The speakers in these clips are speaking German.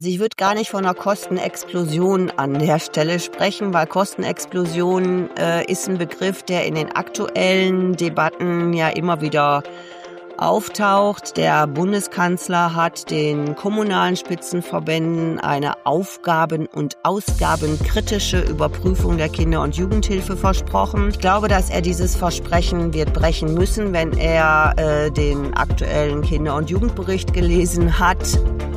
Ich würde gar nicht von einer Kostenexplosion an der Stelle sprechen, weil Kostenexplosion ist ein Begriff, der in den aktuellen Debatten ja immer wieder auftaucht. Der Bundeskanzler hat den kommunalen Spitzenverbänden eine aufgaben- und ausgabenkritische Überprüfung der Kinder- und Jugendhilfe versprochen. Ich glaube, dass er dieses Versprechen wird brechen müssen, wenn er den aktuellen Kinder- und Jugendbericht gelesen hat.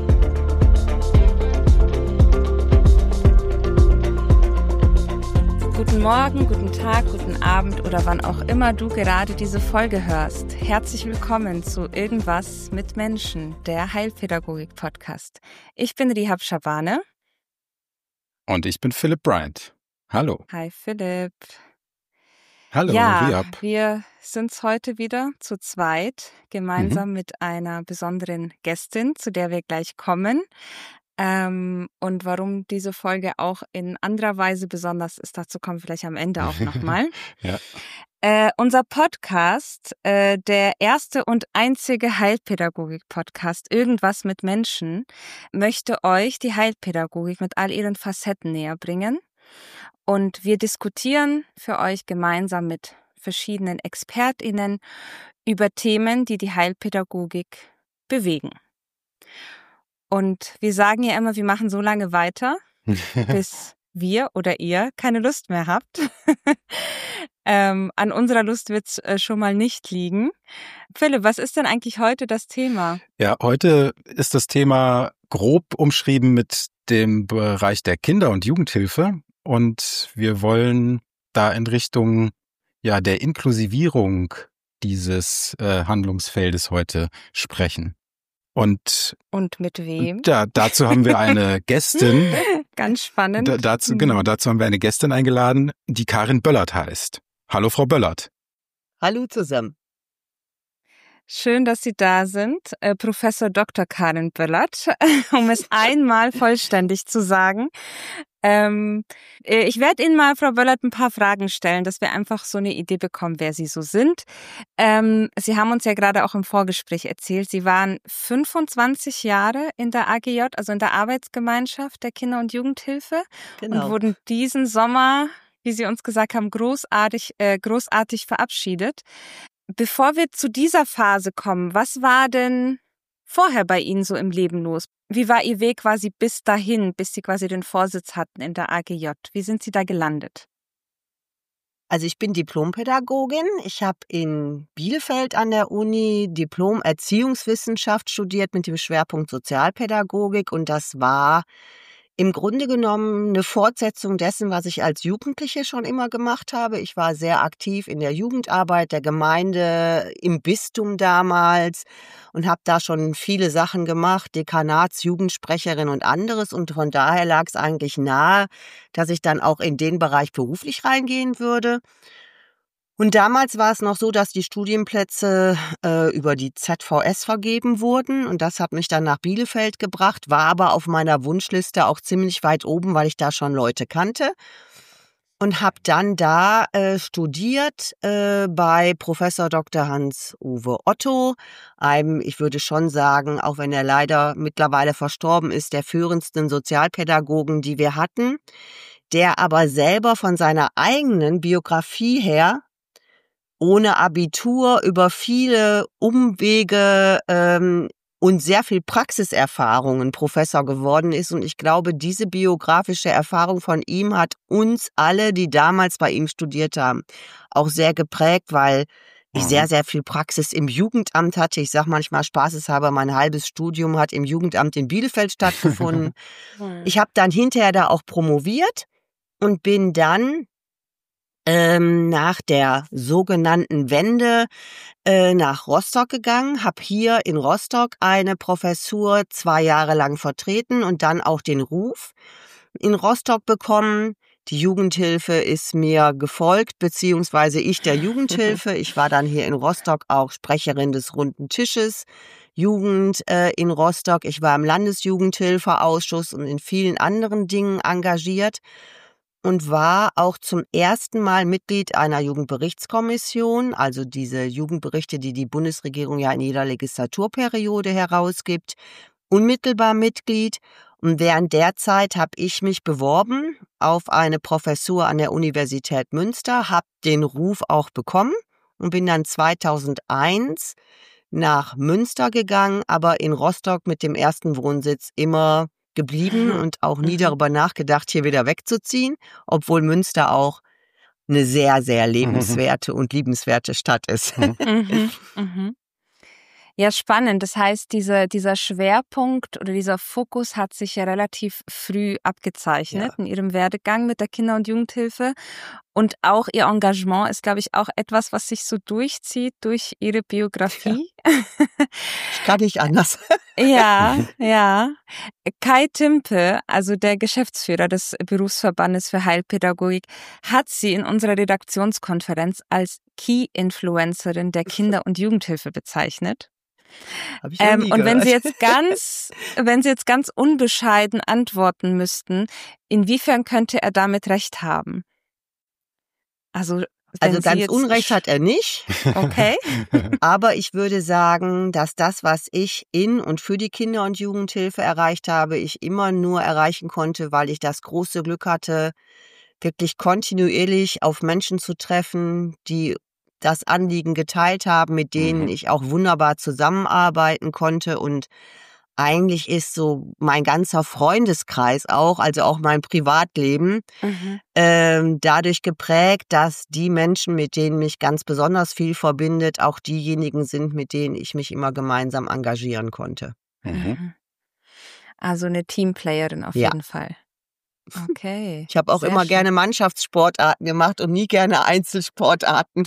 Guten Morgen, guten Tag, guten Abend oder wann auch immer du gerade diese Folge hörst. Herzlich willkommen zu Irgendwas mit Menschen, der Heilpädagogik-Podcast. Ich bin Rihab Shabane. Und ich bin Philipp Bryant. Hallo. Hi Philipp. Hallo, ja, Rihab. Wir sind heute wieder zu zweit, gemeinsam mit einer besonderen Gästin, zu der wir gleich kommen. Und warum diese Folge auch in anderer Weise besonders ist, dazu kommen wir vielleicht am Ende auch nochmal. Ja. Unser Podcast, der erste und einzige Heilpädagogik-Podcast, Irgendwas mit Menschen, möchte euch die Heilpädagogik mit all ihren Facetten näher bringen. Und wir diskutieren für euch gemeinsam mit verschiedenen ExpertInnen über Themen, die die Heilpädagogik bewegen. Und wir sagen ja immer, wir machen so lange weiter, bis wir oder ihr keine Lust mehr habt. An unserer Lust wird's schon mal nicht liegen. Philipp, was ist denn eigentlich heute das Thema? Ja, heute ist das Thema grob umschrieben mit dem Bereich der Kinder- und Jugendhilfe. Und wir wollen da in Richtung der Inklusivierung dieses Handlungsfeldes heute sprechen. Und mit wem? Ja, dazu haben wir eine Gästin. Ganz spannend. Dazu haben wir eine Gästin eingeladen, die Karin Böllert heißt. Hallo, Frau Böllert. Hallo zusammen. Schön, dass Sie da sind. Professor Dr. Karin Böllert, um es einmal vollständig zu sagen. Ich werde Ihnen mal, Frau Böllert, ein paar Fragen stellen, dass wir einfach so eine Idee bekommen, wer Sie so sind. Sie haben uns ja gerade auch im Vorgespräch erzählt, Sie waren 25 Jahre in der AGJ, also in der Arbeitsgemeinschaft der Kinder- und Jugendhilfe. Genau. Und wurden diesen Sommer, wie Sie uns gesagt haben, großartig verabschiedet. Bevor wir zu dieser Phase kommen, was war denn vorher bei Ihnen so im Leben los? Wie war Ihr Weg quasi bis dahin, bis Sie quasi den Vorsitz hatten in der AGJ? Wie sind Sie da gelandet? Also ich bin Diplompädagogin. Ich habe in Bielefeld an der Uni Diplom-Erziehungswissenschaft studiert mit dem Schwerpunkt Sozialpädagogik. Und das war im Grunde genommen eine Fortsetzung dessen, was ich als Jugendliche schon immer gemacht habe. Ich war sehr aktiv in der Jugendarbeit der Gemeinde, im Bistum damals und habe da schon viele Sachen gemacht, Dekanatsjugendsprecherin und anderes. Und von daher lag es eigentlich nahe, dass ich dann auch in den Bereich beruflich reingehen würde. Und damals war es noch so, dass die Studienplätze über die ZVS vergeben wurden. Und das hat mich dann nach Bielefeld gebracht, war aber auf meiner Wunschliste auch ziemlich weit oben, weil ich da schon Leute kannte. Und habe dann da studiert bei Professor Dr. Hans-Uwe Otto, einem, ich würde schon sagen, auch wenn er leider mittlerweile verstorben ist, der führendsten Sozialpädagogen, die wir hatten, der aber selber von seiner eigenen Biografie her ohne Abitur über viele Umwege und sehr viel Praxiserfahrungen Professor geworden ist. Und ich glaube, diese biografische Erfahrung von ihm hat uns alle, die damals bei ihm studiert haben, auch sehr geprägt, weil ich sehr, sehr viel Praxis im Jugendamt hatte. Ich sage manchmal spaßeshalber, mein halbes Studium hat im Jugendamt in Bielefeld stattgefunden. Ich habe dann hinterher da auch promoviert und bin dann nach der sogenannten Wende nach Rostock gegangen, habe hier in Rostock eine Professur 2 Jahre lang vertreten und dann auch den Ruf in Rostock bekommen. Die Jugendhilfe ist mir gefolgt, beziehungsweise ich der Jugendhilfe. Ich war dann hier in Rostock auch Sprecherin des Runden Tisches Jugend in Rostock. Ich war im Landesjugendhilfeausschuss und in vielen anderen Dingen engagiert. Und war auch zum ersten Mal Mitglied einer Jugendberichtskommission, also diese Jugendberichte, die die Bundesregierung ja in jeder Legislaturperiode herausgibt, unmittelbar Mitglied Und während der Zeit habe ich mich beworben auf eine Professur an der Universität Münster, habe den Ruf auch bekommen und bin dann 2001 nach Münster gegangen, aber in Rostock mit dem ersten Wohnsitz immer geblieben und auch nie darüber nachgedacht, hier wieder wegzuziehen, obwohl Münster auch eine sehr, sehr lebenswerte und liebenswerte Stadt ist. Ja, spannend. Das heißt, dieser Schwerpunkt oder dieser Fokus hat sich ja relativ früh abgezeichnet in Ihrem Werdegang mit der Kinder- und Jugendhilfe. Und auch Ihr Engagement ist, glaube ich, auch etwas, was sich so durchzieht durch Ihre Biografie. Ja. Ich kann nicht anders. Ja. Kai Timpe, also der Geschäftsführer des Berufsverbandes für Heilpädagogik, hat Sie in unserer Redaktionskonferenz als Key-Influencerin der Kinder- und Jugendhilfe bezeichnet. Hab ich noch nie Und wenn gehört. wenn Sie jetzt ganz unbescheiden antworten müssten, inwiefern könnte er damit recht haben? Also ganz Unrecht hat er nicht. Okay. Aber ich würde sagen, dass das, was ich in und für die Kinder- und Jugendhilfe erreicht habe, ich immer nur erreichen konnte, weil ich das große Glück hatte, wirklich kontinuierlich auf Menschen zu treffen, die das Anliegen geteilt haben, mit denen ich auch wunderbar zusammenarbeiten konnte. Und eigentlich ist so mein ganzer Freundeskreis auch, also auch mein Privatleben, dadurch geprägt, dass die Menschen, mit denen mich ganz besonders viel verbindet, auch diejenigen sind, mit denen ich mich immer gemeinsam engagieren konnte. Also eine Teamplayerin auf jeden Fall. Okay. Ich habe auch immer gerne Mannschaftssportarten gemacht und nie gerne Einzelsportarten.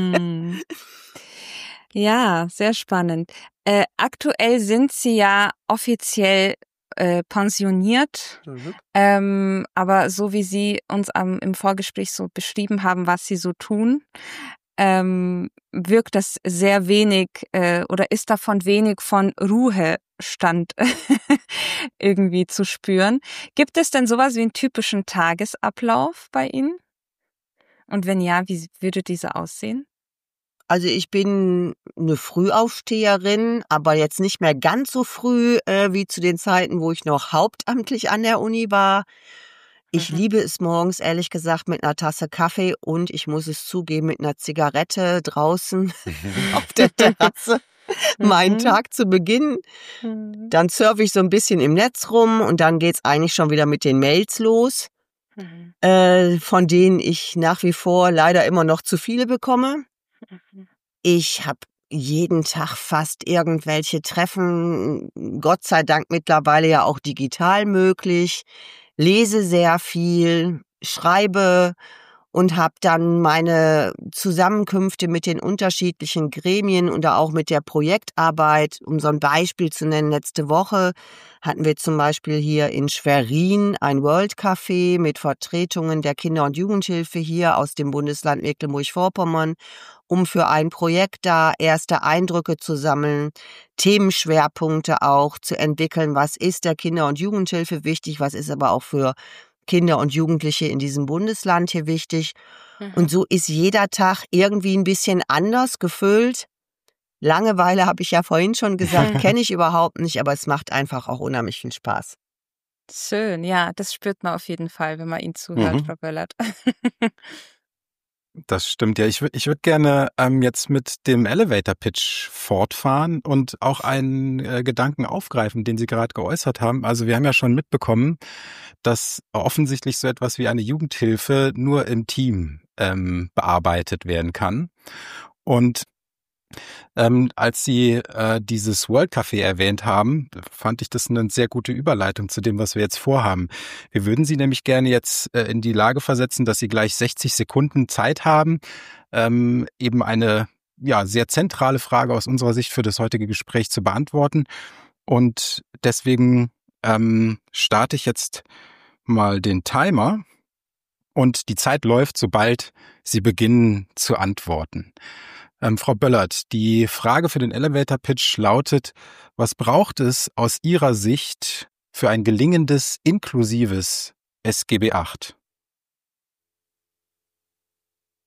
Ja, sehr spannend. Aktuell sind Sie ja offiziell pensioniert, aber so wie Sie uns im Vorgespräch so beschrieben haben, was Sie so tun, wirkt das sehr wenig oder ist davon wenig von Ruhestand irgendwie zu spüren. Gibt es denn sowas wie einen typischen Tagesablauf bei Ihnen? Und wenn ja, wie würde dieser aussehen? Also ich bin eine Frühaufsteherin, aber jetzt nicht mehr ganz so früh wie zu den Zeiten, wo ich noch hauptamtlich an der Uni war. Ich liebe es morgens, ehrlich gesagt, mit einer Tasse Kaffee und ich muss es zugeben, mit einer Zigarette draußen auf der Terrasse meinen Tag zu beginnen. Dann surfe ich so ein bisschen im Netz rum und dann geht's eigentlich schon wieder mit den Mails los, von denen ich nach wie vor leider immer noch zu viele bekomme. Ich habe jeden Tag fast irgendwelche Treffen, Gott sei Dank mittlerweile ja auch digital möglich, lese sehr viel, schreibe und habe dann meine Zusammenkünfte mit den unterschiedlichen Gremien und auch mit der Projektarbeit. Um so ein Beispiel zu nennen, letzte Woche hatten wir zum Beispiel hier in Schwerin ein World Café mit Vertretungen der Kinder- und Jugendhilfe hier aus dem Bundesland Mecklenburg-Vorpommern, um für ein Projekt da erste Eindrücke zu sammeln, Themenschwerpunkte auch zu entwickeln. Was ist der Kinder- und Jugendhilfe wichtig? Was ist aber auch für Kinder und Jugendliche in diesem Bundesland hier wichtig? Und so ist jeder Tag irgendwie ein bisschen anders gefüllt. Langeweile, habe ich ja vorhin schon gesagt, kenne ich überhaupt nicht, aber es macht einfach auch unheimlich viel Spaß. Schön, ja, das spürt man auf jeden Fall, wenn man Ihnen zuhört, Frau Böllert. Das stimmt, ja. Ich würd gerne jetzt mit dem Elevator-Pitch fortfahren und auch einen Gedanken aufgreifen, den Sie gerade geäußert haben. Also wir haben ja schon mitbekommen, dass offensichtlich so etwas wie eine Jugendhilfe nur im Team bearbeitet werden kann. Und als Sie dieses World Café erwähnt haben, fand ich das eine sehr gute Überleitung zu dem, was wir jetzt vorhaben. Wir würden Sie nämlich gerne jetzt in die Lage versetzen, dass Sie gleich 60 Sekunden Zeit haben, eben eine sehr zentrale Frage aus unserer Sicht für das heutige Gespräch zu beantworten. Und deswegen starte ich jetzt mal den Timer und die Zeit läuft, sobald Sie beginnen zu antworten. Frau Böllert, die Frage für den Elevator-Pitch lautet: Was braucht es aus Ihrer Sicht für ein gelingendes, inklusives SGB VIII?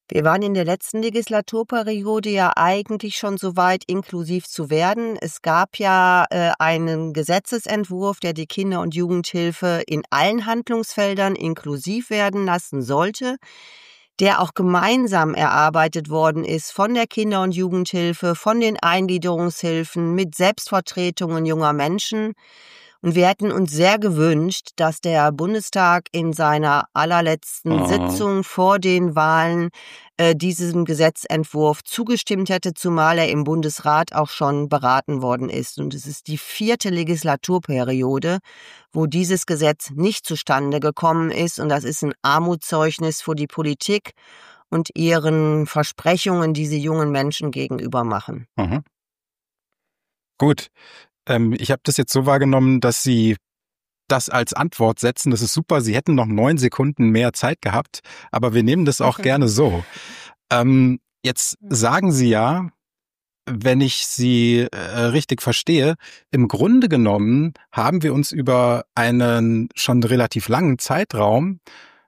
Wir waren in der letzten Legislaturperiode ja eigentlich schon so weit, inklusiv zu werden. Es gab ja einen Gesetzesentwurf, der die Kinder- und Jugendhilfe in allen Handlungsfeldern inklusiv werden lassen sollte, der auch gemeinsam erarbeitet worden ist von der Kinder- und Jugendhilfe, von den Eingliederungshilfen mit Selbstvertretungen junger Menschen. Und wir hätten uns sehr gewünscht, dass der Bundestag in seiner allerletzten Sitzung vor den Wahlen diesem Gesetzentwurf zugestimmt hätte, zumal er im Bundesrat auch schon beraten worden ist. Und es ist die 4. Legislaturperiode, wo dieses Gesetz nicht zustande gekommen ist. Und das ist ein Armutszeugnis für die Politik und ihren Versprechungen, die sie jungen Menschen gegenüber machen. Mhm. Gut. Ich habe das jetzt so wahrgenommen, dass Sie das als Antwort setzen. Das ist super. Sie hätten noch 9 Sekunden mehr Zeit gehabt, aber wir nehmen das auch gerne so. Jetzt sagen Sie ja, wenn ich Sie richtig verstehe, im Grunde genommen haben wir uns über einen schon relativ langen Zeitraum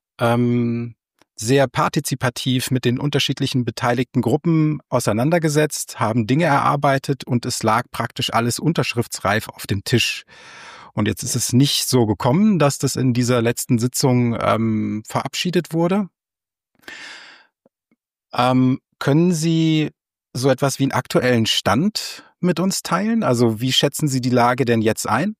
sehr partizipativ mit den unterschiedlichen beteiligten Gruppen auseinandergesetzt, haben Dinge erarbeitet und es lag praktisch alles unterschriftsreif auf dem Tisch. Und jetzt ist es nicht so gekommen, dass das in dieser letzten Sitzung verabschiedet wurde. Können Sie so etwas wie einen aktuellen Stand mit uns teilen? Also wie schätzen Sie die Lage denn jetzt ein?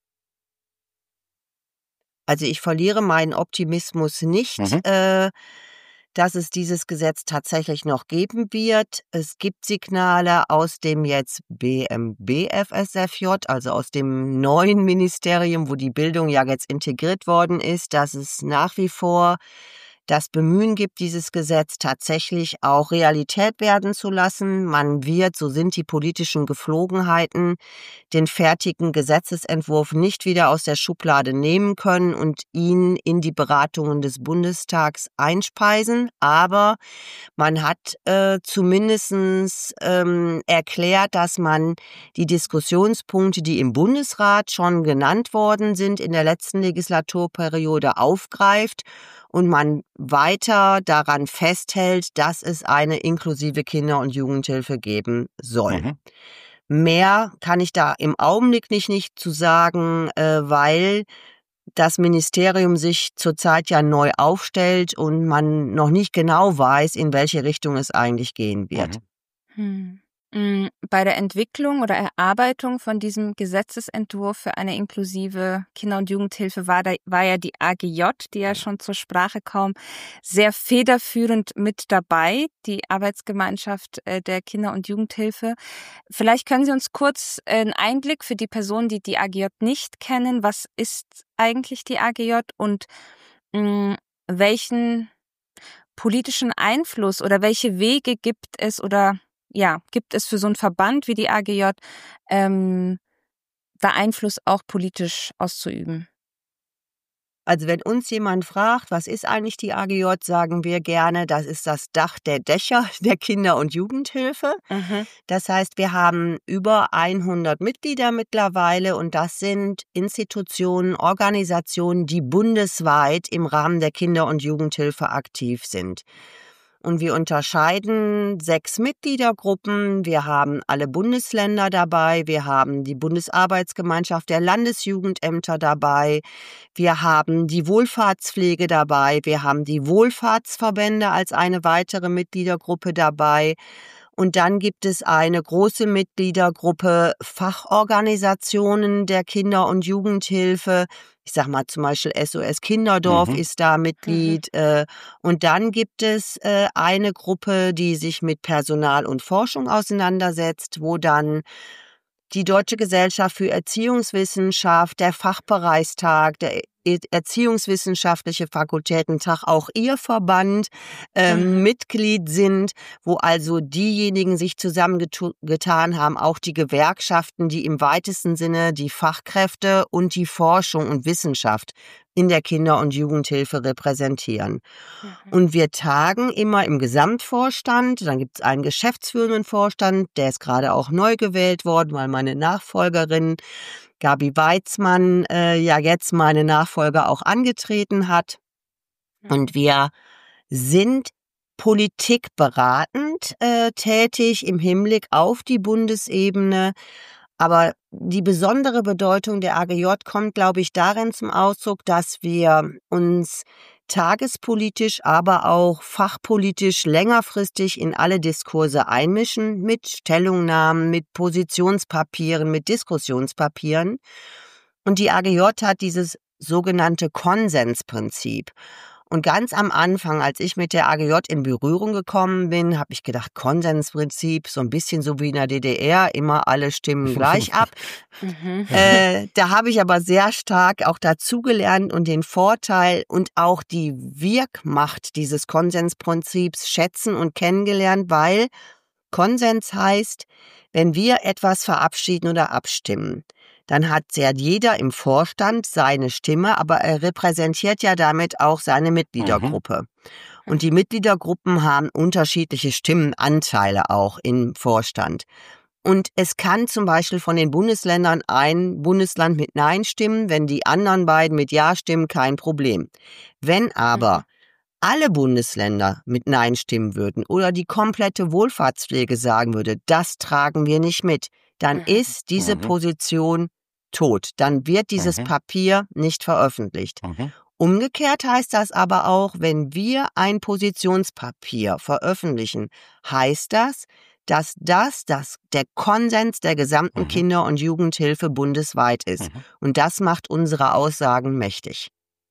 Also ich verliere meinen Optimismus nicht, dass es dieses Gesetz tatsächlich noch geben wird. Es gibt Signale aus dem jetzt BMBF-SFJ, also aus dem neuen Ministerium, wo die Bildung ja jetzt integriert worden ist, dass es nach wie vor das Bemühen gibt, dieses Gesetz tatsächlich auch Realität werden zu lassen. Man wird, so sind die politischen Geflogenheiten, den fertigen Gesetzesentwurf nicht wieder aus der Schublade nehmen können und ihn in die Beratungen des Bundestags einspeisen. Aber man hat zumindest erklärt, dass man die Diskussionspunkte, die im Bundesrat schon genannt worden sind, in der letzten Legislaturperiode aufgreift und man weiter daran festhält, dass es eine inklusive Kinder- und Jugendhilfe geben soll. Mehr kann ich da im Augenblick nicht zu sagen, weil das Ministerium sich zurzeit ja neu aufstellt und man noch nicht genau weiß, in welche Richtung es eigentlich gehen wird. Bei der Entwicklung oder Erarbeitung von diesem Gesetzesentwurf für eine inklusive Kinder- und Jugendhilfe war ja die AGJ, die ja schon zur Sprache kam, sehr federführend mit dabei, die Arbeitsgemeinschaft der Kinder- und Jugendhilfe. Vielleicht können Sie uns kurz einen Einblick für die Personen, die die AGJ nicht kennen, was ist eigentlich die AGJ und welchen politischen Einfluss oder welche Wege gibt es gibt es für so einen Verband wie die AGJ, da Einfluss auch politisch auszuüben? Also wenn uns jemand fragt, was ist eigentlich die AGJ, sagen wir gerne, das ist das Dach der Dächer der Kinder- und Jugendhilfe. Das heißt, wir haben über 100 Mitglieder mittlerweile und das sind Institutionen, Organisationen, die bundesweit im Rahmen der Kinder- und Jugendhilfe aktiv sind. Und wir unterscheiden 6 Mitgliedergruppen. Wir haben alle Bundesländer dabei. Wir haben die Bundesarbeitsgemeinschaft der Landesjugendämter dabei. Wir haben die Wohlfahrtspflege dabei. Wir haben die Wohlfahrtsverbände als eine weitere Mitgliedergruppe dabei. Und dann gibt es eine große Mitgliedergruppe Fachorganisationen der Kinder- und Jugendhilfe. Ich sag mal zum Beispiel SOS Kinderdorf ist da Mitglied. Und dann gibt es eine Gruppe, die sich mit Personal und Forschung auseinandersetzt, wo dann die Deutsche Gesellschaft für Erziehungswissenschaft, der Fachbereichstag, der Erziehungswissenschaftliche Fakultätentag, auch ihr Verband Mitglied sind, wo also diejenigen sich zusammengetan haben, auch die Gewerkschaften, die im weitesten Sinne die Fachkräfte und die Forschung und Wissenschaft in der Kinder- und Jugendhilfe repräsentieren. Und wir tagen immer im Gesamtvorstand, dann gibt es einen geschäftsführenden Vorstand, der ist gerade auch neu gewählt worden, weil meine Nachfolgerin Gabi Weizmann jetzt meine Nachfolger auch angetreten hat. Und wir sind politikberatend tätig im Hinblick auf die Bundesebene. Aber die besondere Bedeutung der AGJ kommt, glaube ich, darin zum Ausdruck, dass wir uns tagespolitisch, aber auch fachpolitisch längerfristig in alle Diskurse einmischen, mit Stellungnahmen, mit Positionspapieren, mit Diskussionspapieren. Und die AGJ hat dieses sogenannte Konsensprinzip. Und ganz am Anfang, als ich mit der AGJ in Berührung gekommen bin, habe ich gedacht, Konsensprinzip, so ein bisschen so wie in der DDR, immer alle stimmen gleich ab. Da habe ich aber sehr stark auch dazugelernt und den Vorteil und auch die Wirkmacht dieses Konsensprinzips schätzen und kennengelernt, weil Konsens heißt, wenn wir etwas verabschieden oder abstimmen, dann hat ja jeder im Vorstand seine Stimme, aber er repräsentiert ja damit auch seine Mitgliedergruppe. Und die Mitgliedergruppen haben unterschiedliche Stimmenanteile auch im Vorstand. Und es kann zum Beispiel von den Bundesländern ein Bundesland mit Nein stimmen, wenn die anderen beiden mit Ja stimmen, kein Problem. Wenn aber alle Bundesländer mit Nein stimmen würden oder die komplette Wohlfahrtspflege sagen würde, das tragen wir nicht mit, dann ist diese Position tot. Dann wird dieses Papier nicht veröffentlicht. Umgekehrt heißt das aber auch, wenn wir ein Positionspapier veröffentlichen, heißt das, dass der Konsens der gesamten Kinder- und Jugendhilfe bundesweit ist. Und das macht unsere Aussagen mächtig.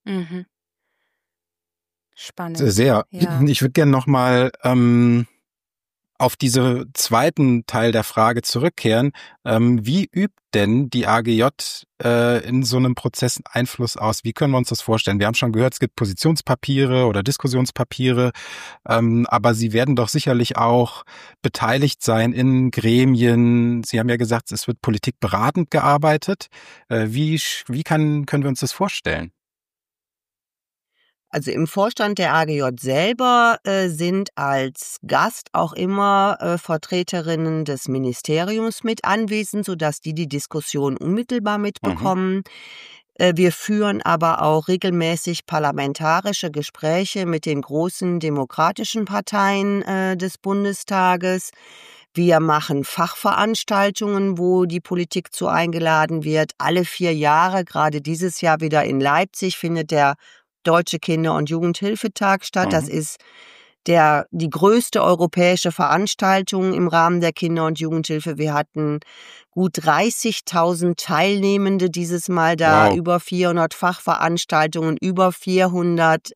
Spannend. Sehr. Ja. Ich würde gerne nochmal auf diese zweiten Teil der Frage zurückkehren. Wie übt denn die AGJ in so einem Prozess Einfluss aus? Wie können wir uns das vorstellen? Wir haben schon gehört, es gibt Positionspapiere oder Diskussionspapiere, aber Sie werden doch sicherlich auch beteiligt sein in Gremien. Sie haben ja gesagt, es wird politikberatend gearbeitet. Wie können wir uns das vorstellen? Also im Vorstand der AGJ selber sind als Gast auch immer Vertreterinnen des Ministeriums mit anwesend, sodass die Diskussion unmittelbar mitbekommen. Wir führen aber auch regelmäßig parlamentarische Gespräche mit den großen demokratischen Parteien des Bundestages. Wir machen Fachveranstaltungen, wo die Politik zu eingeladen wird. Alle 4 Jahre, gerade dieses Jahr wieder in Leipzig, findet der Deutsche Kinder- und Jugendhilfetag statt. Das ist die größte europäische Veranstaltung im Rahmen der Kinder- und Jugendhilfe. Wir hatten gut 30.000 Teilnehmende dieses Mal da, über 400 Fachveranstaltungen, über 400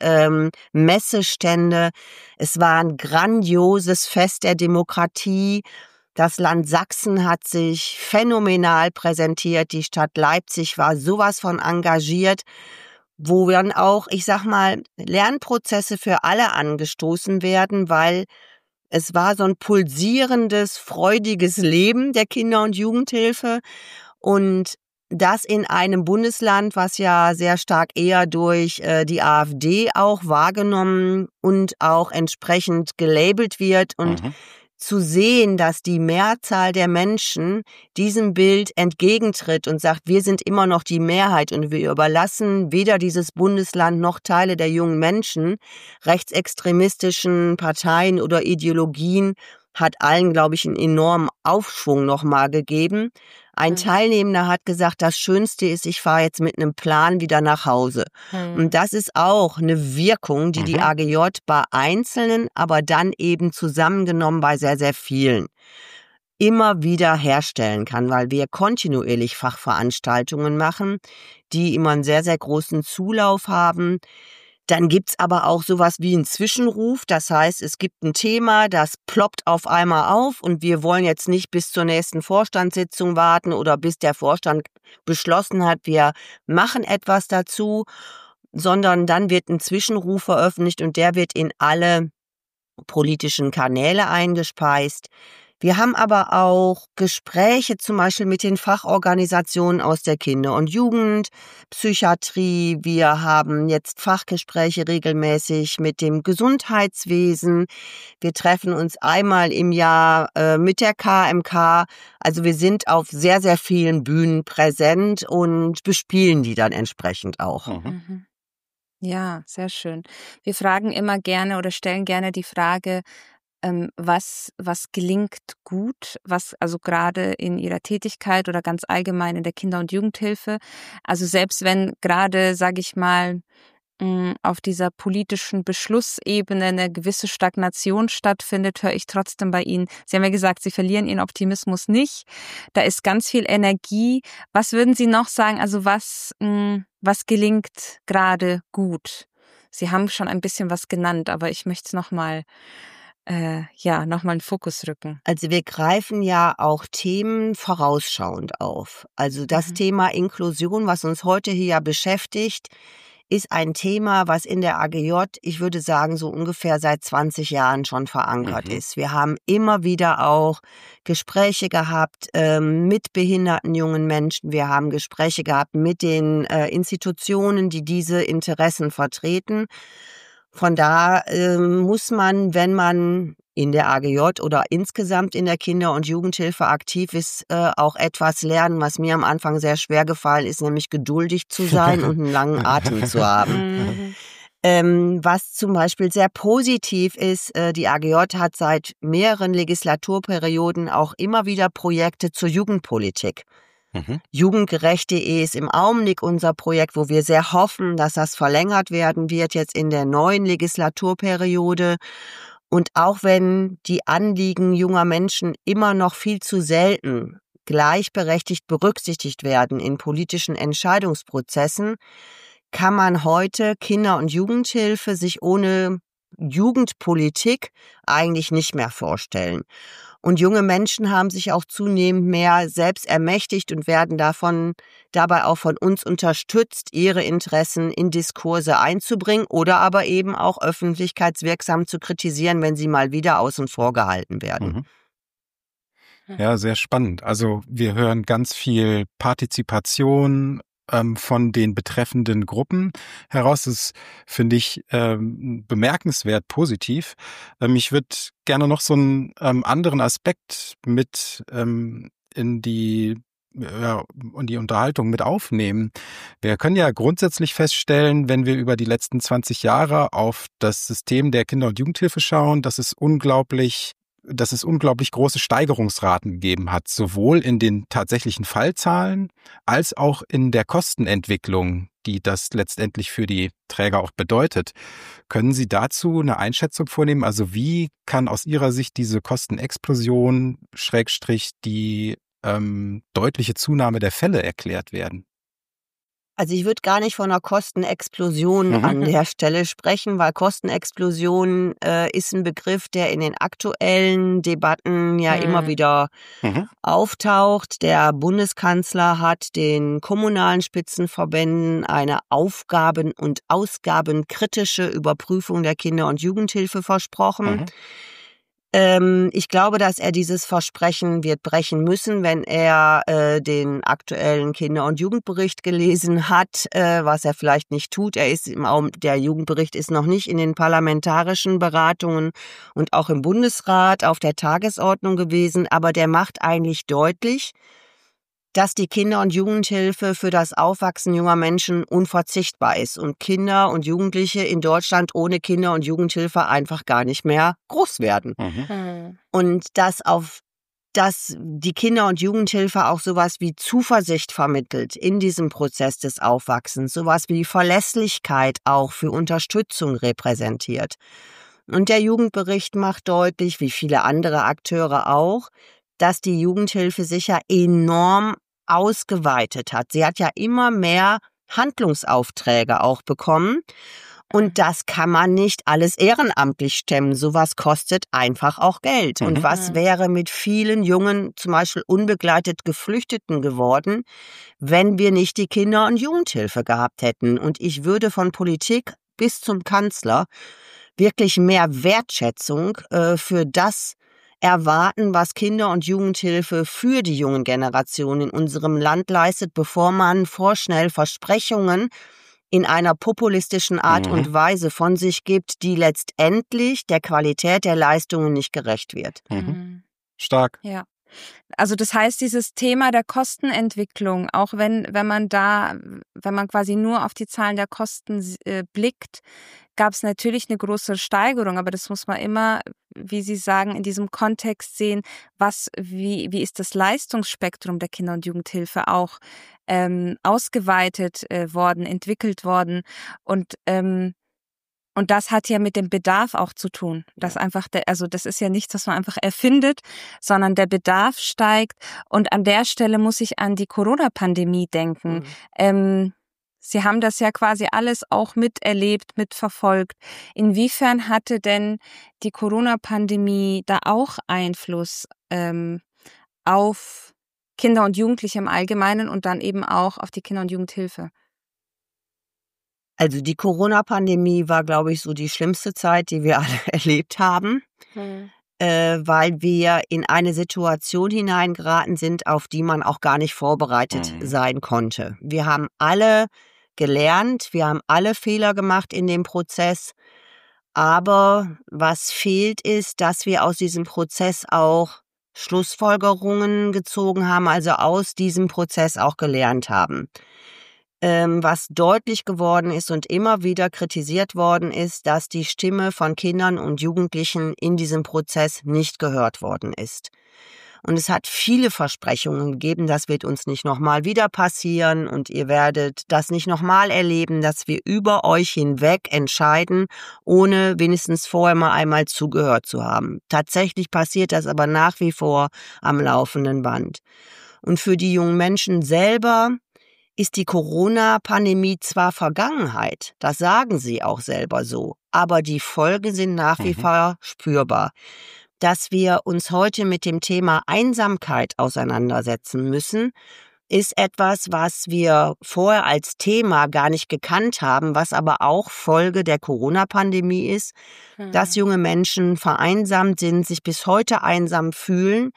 Messestände. Es war ein grandioses Fest der Demokratie. Das Land Sachsen hat sich phänomenal präsentiert. Die Stadt Leipzig war sowas von engagiert, wo dann auch, ich sag mal, Lernprozesse für alle angestoßen werden, weil es war so ein pulsierendes, freudiges Leben der Kinder- und Jugendhilfe und das in einem Bundesland, was ja sehr stark eher durch die AfD auch wahrgenommen und auch entsprechend gelabelt wird und zu sehen, dass die Mehrzahl der Menschen diesem Bild entgegentritt und sagt, wir sind immer noch die Mehrheit und wir überlassen weder dieses Bundesland noch Teile der jungen Menschen rechtsextremistischen Parteien oder Ideologien, hat allen, glaube ich, einen enormen Aufschwung nochmal gegeben. Ein Teilnehmender hat gesagt, das Schönste ist, ich fahre jetzt mit einem Plan wieder nach Hause. Und das ist auch eine Wirkung, die die AGJ bei Einzelnen, aber dann eben zusammengenommen bei sehr, sehr vielen immer wieder herstellen kann, weil wir kontinuierlich Fachveranstaltungen machen, die immer einen sehr, sehr großen Zulauf haben. Dann gibt's aber auch sowas wie einen Zwischenruf. Das heißt, es gibt ein Thema, das ploppt auf einmal auf und wir wollen jetzt nicht bis zur nächsten Vorstandssitzung warten oder bis der Vorstand beschlossen hat, wir machen etwas dazu, sondern dann wird ein Zwischenruf veröffentlicht und der wird in alle politischen Kanäle eingespeist. Wir haben aber auch Gespräche zum Beispiel mit den Fachorganisationen aus der Kinder- und Jugendpsychiatrie. Wir haben jetzt Fachgespräche regelmäßig mit dem Gesundheitswesen. Wir treffen uns einmal im Jahr mit der KMK. Also wir sind auf sehr, sehr vielen Bühnen präsent und bespielen die dann entsprechend auch. Ja, sehr schön. Wir fragen immer gerne oder stellen gerne die Frage, was gelingt gut, also gerade in Ihrer Tätigkeit oder ganz allgemein in der Kinder- und Jugendhilfe. Also selbst wenn gerade, sage ich mal, auf dieser politischen Beschlussebene eine gewisse Stagnation stattfindet, höre ich trotzdem bei Ihnen. Sie haben ja gesagt, Sie verlieren Ihren Optimismus nicht. Da ist ganz viel Energie. Was würden Sie noch sagen? Also was gelingt gerade gut? Sie haben schon ein bisschen was genannt, aber ich möchte es nochmal einen Fokus rücken. Also wir greifen ja auch Themen vorausschauend auf. Also das Thema Inklusion, was uns heute hier ja beschäftigt, ist ein Thema, was in der AGJ, ich würde sagen, so ungefähr seit 20 Jahren schon verankert ist. Wir haben immer wieder auch Gespräche gehabt mit behinderten jungen Menschen. Wir haben Gespräche gehabt mit den Institutionen, die diese Interessen vertreten. Von da muss man, wenn man in der AGJ oder insgesamt in der Kinder- und Jugendhilfe aktiv ist, auch etwas lernen, was mir am Anfang sehr schwer gefallen ist, nämlich geduldig zu sein und einen langen Atem zu haben. Was zum Beispiel sehr positiv ist, die AGJ hat seit mehreren Legislaturperioden auch immer wieder Projekte zur Jugendpolitik. Jugendgerecht.de ist im Augenblick unser Projekt, wo wir sehr hoffen, dass das verlängert werden wird jetzt in der neuen Legislaturperiode. Und auch wenn die Anliegen junger Menschen immer noch viel zu selten gleichberechtigt berücksichtigt werden in politischen Entscheidungsprozessen, kann man heute Kinder- und Jugendhilfe sich ohne Jugendpolitik eigentlich nicht mehr vorstellen. Und junge Menschen haben sich auch zunehmend mehr selbst ermächtigt und werden dabei auch von uns unterstützt, ihre Interessen in Diskurse einzubringen oder aber eben auch öffentlichkeitswirksam zu kritisieren, wenn sie mal wieder außen vor gehalten werden. Ja, sehr spannend. Also wir hören ganz viel Partizipation von den betreffenden Gruppen heraus. Das finde ich bemerkenswert positiv. Ich würde gerne noch so einen anderen Aspekt mit in die Unterhaltung mit aufnehmen. Wir können ja grundsätzlich feststellen, wenn wir über die letzten 20 Jahre auf das System der Kinder- und Jugendhilfe schauen, dass es unglaublich große Steigerungsraten gegeben hat, sowohl in den tatsächlichen Fallzahlen als auch in der Kostenentwicklung, die das letztendlich für die Träger auch bedeutet. Können Sie dazu eine Einschätzung vornehmen? Also wie kann aus Ihrer Sicht diese Kostenexplosion / die deutliche Zunahme der Fälle erklärt werden? Also ich würde gar nicht von einer Kostenexplosion an der Stelle sprechen, weil Kostenexplosion ist ein Begriff, der in den aktuellen Debatten ja immer wieder auftaucht. Der Bundeskanzler hat den kommunalen Spitzenverbänden eine Aufgaben- und ausgabenkritische Überprüfung der Kinder- und Jugendhilfe versprochen. Ich glaube, dass er dieses Versprechen wird brechen müssen, wenn er den aktuellen Kinder- und Jugendbericht gelesen hat, was er vielleicht nicht tut. Der Jugendbericht ist noch nicht in den parlamentarischen Beratungen und auch im Bundesrat auf der Tagesordnung gewesen, aber der macht eigentlich deutlich, dass die Kinder- und Jugendhilfe für das Aufwachsen junger Menschen unverzichtbar ist und Kinder und Jugendliche in Deutschland ohne Kinder- und Jugendhilfe einfach gar nicht mehr groß werden. Und dass die Kinder- und Jugendhilfe auch sowas wie Zuversicht vermittelt in diesem Prozess des Aufwachsens, sowas wie Verlässlichkeit auch für Unterstützung repräsentiert. Und der Jugendbericht macht deutlich, wie viele andere Akteure auch, dass die Jugendhilfe sich ja enorm ausgeweitet hat. Sie hat ja immer mehr Handlungsaufträge auch bekommen. Und das kann man nicht alles ehrenamtlich stemmen. Sowas kostet einfach auch Geld. Und was wäre mit vielen jungen, zum Beispiel unbegleitet Geflüchteten geworden, wenn wir nicht die Kinder- und Jugendhilfe gehabt hätten? Und ich würde von Politik bis zum Kanzler wirklich mehr Wertschätzung für das erwarten, was Kinder- und Jugendhilfe für die jungen Generationen in unserem Land leistet, bevor man vorschnell Versprechungen in einer populistischen Art und Weise von sich gibt, die letztendlich der Qualität der Leistungen nicht gerecht wird. Stark. Ja. Also das heißt, dieses Thema der Kostenentwicklung, auch wenn man quasi nur auf die Zahlen der Kosten blickt, gab es natürlich eine größere Steigerung, aber das muss man immer, wie Sie sagen, in diesem Kontext sehen, wie ist das Leistungsspektrum der Kinder- und Jugendhilfe auch ausgeweitet worden, entwickelt worden und das hat ja mit dem Bedarf auch zu tun. Das das ist ja nichts, was man einfach erfindet, sondern der Bedarf steigt. Und an der Stelle muss ich an die Corona-Pandemie denken. Sie haben das ja quasi alles auch miterlebt, mitverfolgt. Inwiefern hatte denn die Corona-Pandemie da auch Einfluss auf Kinder und Jugendliche im Allgemeinen und dann eben auch auf die Kinder- und Jugendhilfe? Also die Corona-Pandemie war, glaube ich, so die schlimmste Zeit, die wir alle erlebt haben, weil wir in eine Situation hineingeraten sind, auf die man auch gar nicht vorbereitet sein konnte. Wir haben alle gelernt, wir haben alle Fehler gemacht in dem Prozess, aber was fehlt ist, dass wir aus diesem Prozess auch Schlussfolgerungen gezogen haben, also aus diesem Prozess auch gelernt haben. Was deutlich geworden ist und immer wieder kritisiert worden ist, dass die Stimme von Kindern und Jugendlichen in diesem Prozess nicht gehört worden ist. Und es hat viele Versprechungen gegeben, das wird uns nicht nochmal wieder passieren und ihr werdet das nicht nochmal erleben, dass wir über euch hinweg entscheiden, ohne wenigstens vorher mal einmal zugehört zu haben. Tatsächlich passiert das aber nach wie vor am laufenden Band. Und für die jungen Menschen selber ist die Corona-Pandemie zwar Vergangenheit, das sagen sie auch selber so, aber die Folgen sind nach wie vor spürbar. Dass wir uns heute mit dem Thema Einsamkeit auseinandersetzen müssen, ist etwas, was wir vorher als Thema gar nicht gekannt haben, was aber auch Folge der Corona-Pandemie ist, dass junge Menschen vereinsamt sind, sich bis heute einsam fühlen.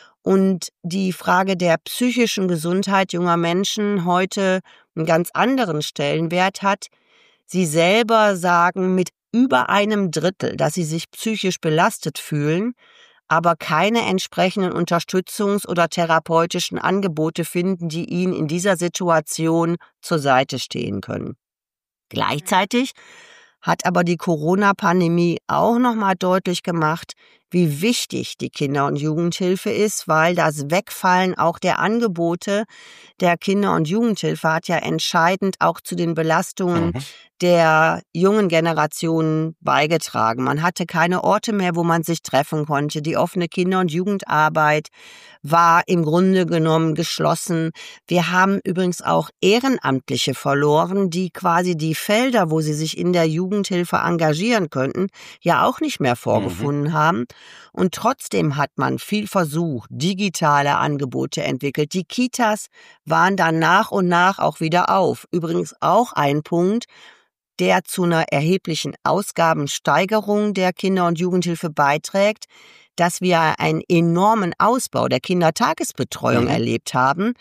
Und die Frage der psychischen Gesundheit junger Menschen heute einen ganz anderen Stellenwert hat. Sie selber sagen mit über 1/3, dass sie sich psychisch belastet fühlen, aber keine entsprechenden Unterstützungs- oder therapeutischen Angebote finden, die ihnen in dieser Situation zur Seite stehen können. Gleichzeitig hat aber die Corona-Pandemie auch nochmal deutlich gemacht, wie wichtig die Kinder- und Jugendhilfe ist, weil das Wegfallen auch der Angebote der Kinder- und Jugendhilfe hat ja entscheidend auch zu den Belastungen der jungen Generationen beigetragen. Man hatte keine Orte mehr, wo man sich treffen konnte. Die offene Kinder- und Jugendarbeit war im Grunde genommen geschlossen. Wir haben übrigens auch Ehrenamtliche verloren, die quasi die Felder, wo sie sich in der Jugendhilfe engagieren könnten, ja auch nicht mehr vorgefunden haben. Und trotzdem hat man viel versucht, digitale Angebote entwickelt. Die Kitas waren dann nach und nach auch wieder auf. Übrigens auch ein Punkt, der zu einer erheblichen Ausgabensteigerung der Kinder- und Jugendhilfe beiträgt, dass wir einen enormen Ausbau der Kindertagesbetreuung erlebt haben.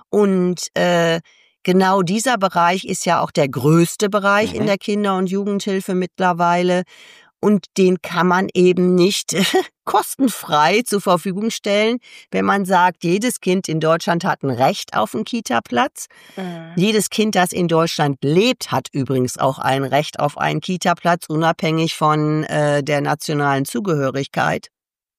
Und genau dieser Bereich ist ja auch der größte Bereich in der Kinder- und Jugendhilfe mittlerweile. Und den kann man eben nicht kostenfrei zur Verfügung stellen, wenn man sagt, jedes Kind in Deutschland hat ein Recht auf einen Kita-Platz. Jedes Kind, das in Deutschland lebt, hat übrigens auch ein Recht auf einen Kita-Platz, unabhängig von der nationalen Zugehörigkeit.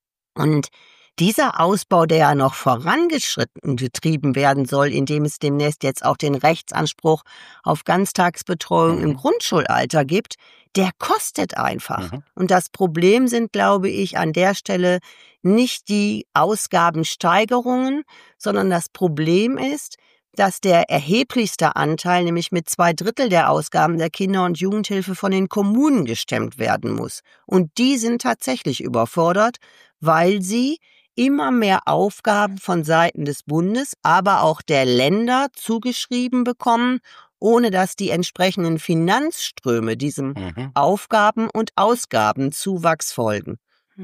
Und dieser Ausbau, der ja noch vorangeschritten getrieben werden soll, indem es demnächst jetzt auch den Rechtsanspruch auf Ganztagsbetreuung im Grundschulalter gibt, der kostet einfach. Und das Problem sind, glaube ich, an der Stelle nicht die Ausgabensteigerungen, sondern das Problem ist, dass der erheblichste Anteil, nämlich mit 2/3 der Ausgaben der Kinder- und Jugendhilfe von den Kommunen gestemmt werden muss. Und die sind tatsächlich überfordert, weil sie immer mehr Aufgaben von Seiten des Bundes, aber auch der Länder zugeschrieben bekommen, ohne dass die entsprechenden Finanzströme diesem Aufgaben- und Ausgabenzuwachs folgen.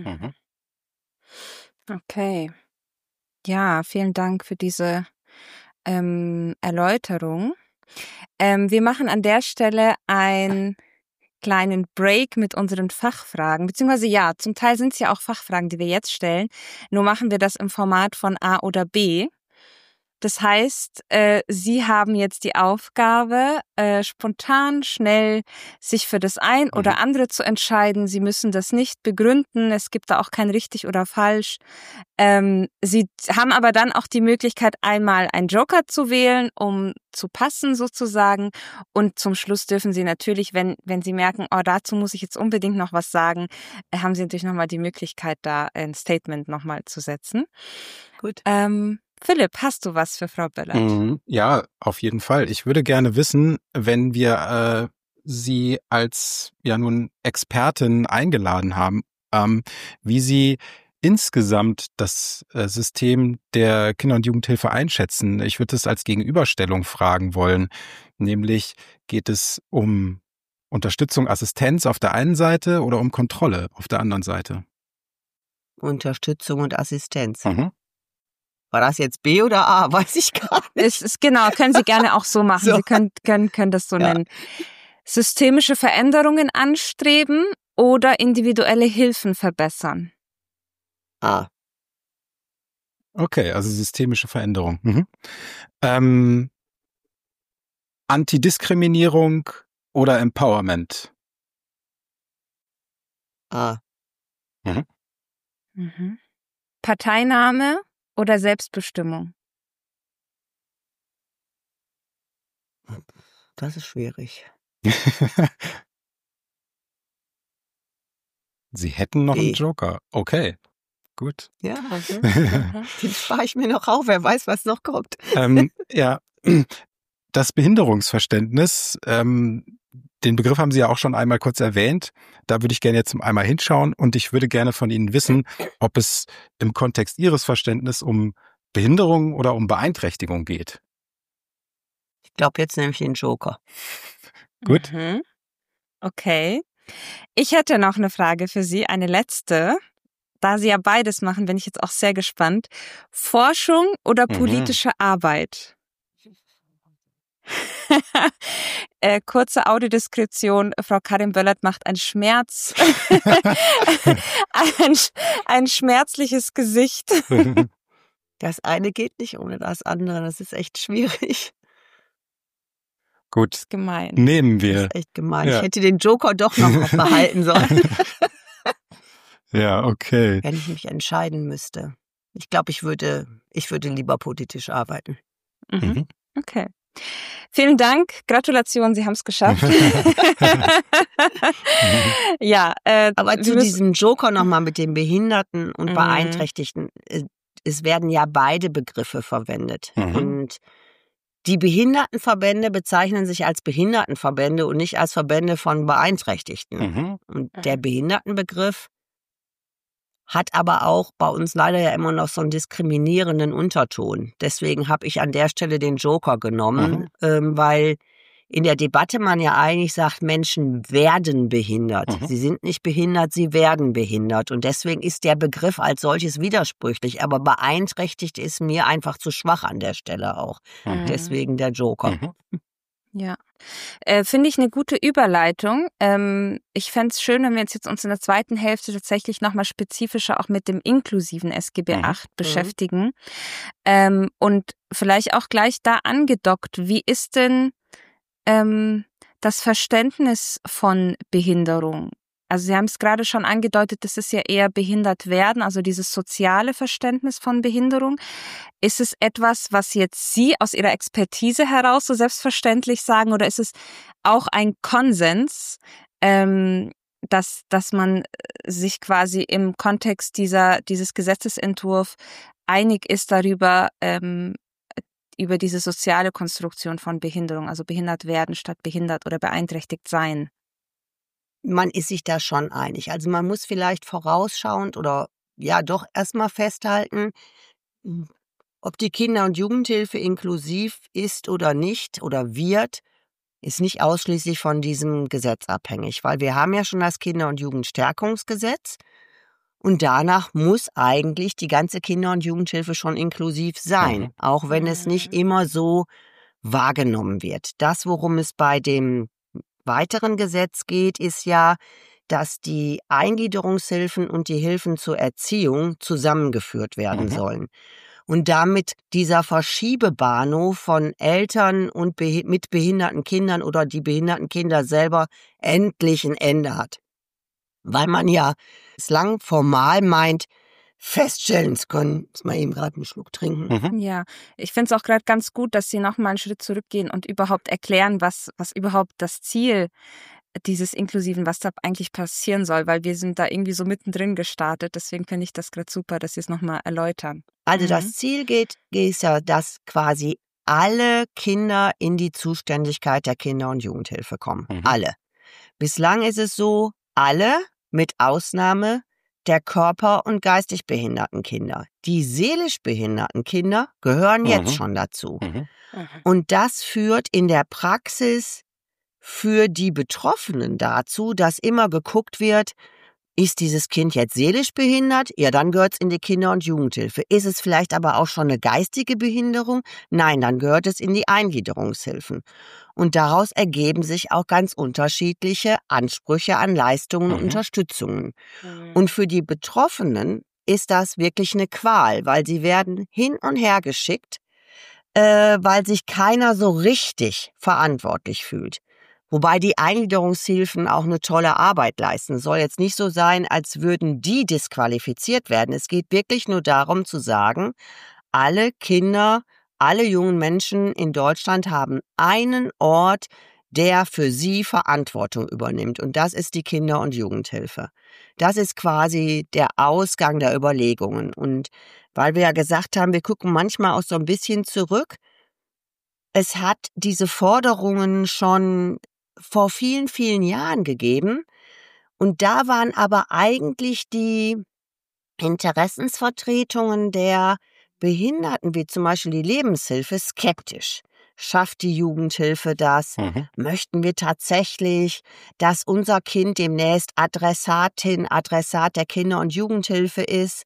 Okay. Ja, vielen Dank für diese Erläuterung. Wir machen an der Stelle ein kleinen Break mit unseren Fachfragen, beziehungsweise ja, zum Teil sind es ja auch Fachfragen, die wir jetzt stellen, nur machen wir das im Format von A oder B. Das heißt, Sie haben jetzt die Aufgabe, spontan, schnell sich für das ein oder andere zu entscheiden. Sie müssen das nicht begründen. Es gibt da auch kein richtig oder falsch. Sie haben aber dann auch die Möglichkeit, einmal einen Joker zu wählen, um zu passen sozusagen. Und zum Schluss dürfen Sie natürlich, wenn Sie merken, oh, dazu muss ich jetzt unbedingt noch was sagen, haben Sie natürlich nochmal die Möglichkeit, da ein Statement nochmal zu setzen. Gut. Philipp, hast du was für Frau Böllert? Ja, auf jeden Fall. Ich würde gerne wissen, wenn wir Sie als ja nun Expertin eingeladen haben, wie Sie insgesamt das System der Kinder- und Jugendhilfe einschätzen. Ich würde es als Gegenüberstellung fragen wollen. Nämlich, geht es um Unterstützung, Assistenz auf der einen Seite oder um Kontrolle auf der anderen Seite? Unterstützung und Assistenz. War das jetzt B oder A? Weiß ich gar nicht. Genau, können Sie gerne auch so machen. So. Sie können das so nennen. Systemische Veränderungen anstreben oder individuelle Hilfen verbessern. A. Okay, also systemische Veränderung. Antidiskriminierung oder Empowerment? A. Parteinahme oder Selbstbestimmung? Das ist schwierig. Sie hätten noch B. einen Joker. Okay, gut. Ja, den spare ich mir noch auf. Wer weiß, was noch kommt. Ja, das Behinderungsverständnis, den Begriff haben Sie ja auch schon einmal kurz erwähnt. Da würde ich gerne jetzt einmal hinschauen und ich würde gerne von Ihnen wissen, ob es im Kontext Ihres Verständnisses um Behinderung oder um Beeinträchtigung geht. Ich glaube, jetzt nehme ich den Joker. Gut. Okay. Ich hätte noch eine Frage für Sie, eine letzte. Da Sie ja beides machen, bin ich jetzt auch sehr gespannt. Forschung oder politische Arbeit? Kurze Audiodeskription. Frau Karin Böllert macht ein ein schmerzliches Gesicht. Das eine geht nicht ohne das andere. Das ist echt schwierig. Gut, Gemein. nehmen wir. Das ist echt gemein. Ja. Ich hätte den Joker doch noch behalten sollen. Ja, okay. Wenn ich mich entscheiden müsste. Ich glaube, ich würde lieber politisch arbeiten. Okay. Vielen Dank. Gratulation, Sie haben es geschafft. Ja, aber zu diesem Joker nochmal mit den Behinderten und Beeinträchtigten. Es werden ja beide Begriffe verwendet. Und die Behindertenverbände bezeichnen sich als Behindertenverbände und nicht als Verbände von Beeinträchtigten. Und der Behindertenbegriff hat aber auch bei uns leider ja immer noch so einen diskriminierenden Unterton. Deswegen habe ich an der Stelle den Joker genommen, weil in der Debatte man ja eigentlich sagt, Menschen werden behindert. Sie sind nicht behindert, sie werden behindert. Und deswegen ist der Begriff als solches widersprüchlich. Aber beeinträchtigt ist mir einfach zu schwach an der Stelle auch. Deswegen der Joker. Ja, finde ich eine gute Überleitung. Ich fände es schön, wenn wir uns jetzt in der zweiten Hälfte tatsächlich nochmal spezifischer auch mit dem inklusiven SGB VIII beschäftigen. Und vielleicht auch gleich da angedockt, wie ist denn das Verständnis von Behinderung? Also Sie haben es gerade schon angedeutet, das ist ja eher behindert werden, also dieses soziale Verständnis von Behinderung. Ist es etwas, was jetzt Sie aus Ihrer Expertise heraus so selbstverständlich sagen, oder ist es auch ein Konsens, dass man sich quasi im Kontext dieses Gesetzesentwurf einig ist darüber, über diese soziale Konstruktion von Behinderung, also behindert werden statt behindert oder beeinträchtigt sein? Man ist sich da schon einig. Also man muss vielleicht vorausschauend oder ja doch erstmal festhalten, ob die Kinder- und Jugendhilfe inklusiv ist oder nicht oder wird, ist nicht ausschließlich von diesem Gesetz abhängig, weil wir haben ja schon das Kinder- und Jugendstärkungsgesetz und danach muss eigentlich die ganze Kinder- und Jugendhilfe schon inklusiv sein, auch wenn es nicht immer so wahrgenommen wird. Das, worum es bei dem weiteren Gesetz geht, ist ja, dass die Eingliederungshilfen und die Hilfen zur Erziehung zusammengeführt werden sollen. Und damit dieser Verschiebebahnhof von Eltern und mit behinderten Kindern oder die behinderten Kinder selber endlich ein Ende hat. Weil man ja bislang formal meint, feststellen zu können. Muss mal eben gerade einen Schluck trinken. Ja, ich finde es auch gerade ganz gut, dass Sie nochmal einen Schritt zurückgehen und überhaupt erklären, was überhaupt das Ziel dieses Inklusiven, was da eigentlich passieren soll, weil wir sind da irgendwie so mittendrin gestartet. Deswegen finde ich das gerade super, dass Sie es nochmal erläutern. Also das Ziel ist ja, dass quasi alle Kinder in die Zuständigkeit der Kinder- und Jugendhilfe kommen. Alle. Bislang ist es so, alle mit Ausnahme der körper- und geistig behinderten Kinder. Die seelisch behinderten Kinder gehören jetzt schon dazu. Und das führt in der Praxis für die Betroffenen dazu, dass immer geguckt wird, ist dieses Kind jetzt seelisch behindert? Ja, dann gehört es in die Kinder- und Jugendhilfe. Ist es vielleicht aber auch schon eine geistige Behinderung? Nein, dann gehört es in die Eingliederungshilfen. Und daraus ergeben sich auch ganz unterschiedliche Ansprüche an Leistungen und Unterstützungen. Und für die Betroffenen ist das wirklich eine Qual, weil sie werden hin und her geschickt, weil sich keiner so richtig verantwortlich fühlt. Wobei die Eingliederungshilfen auch eine tolle Arbeit leisten. Es soll jetzt nicht so sein, als würden die disqualifiziert werden. Es geht wirklich nur darum zu sagen, alle Kinder, alle jungen Menschen in Deutschland haben einen Ort, der für sie Verantwortung übernimmt. Und das ist die Kinder- und Jugendhilfe. Das ist quasi der Ausgang der Überlegungen. Und weil wir ja gesagt haben, wir gucken manchmal auch so ein bisschen zurück, es hat diese Forderungen schon vor vielen, vielen Jahren gegeben. Und da waren aber eigentlich die Interessensvertretungen der Behinderten, wie zum Beispiel die Lebenshilfe, skeptisch. Schafft die Jugendhilfe das? Möchten wir tatsächlich, dass unser Kind demnächst Adressat der Kinder- und Jugendhilfe ist?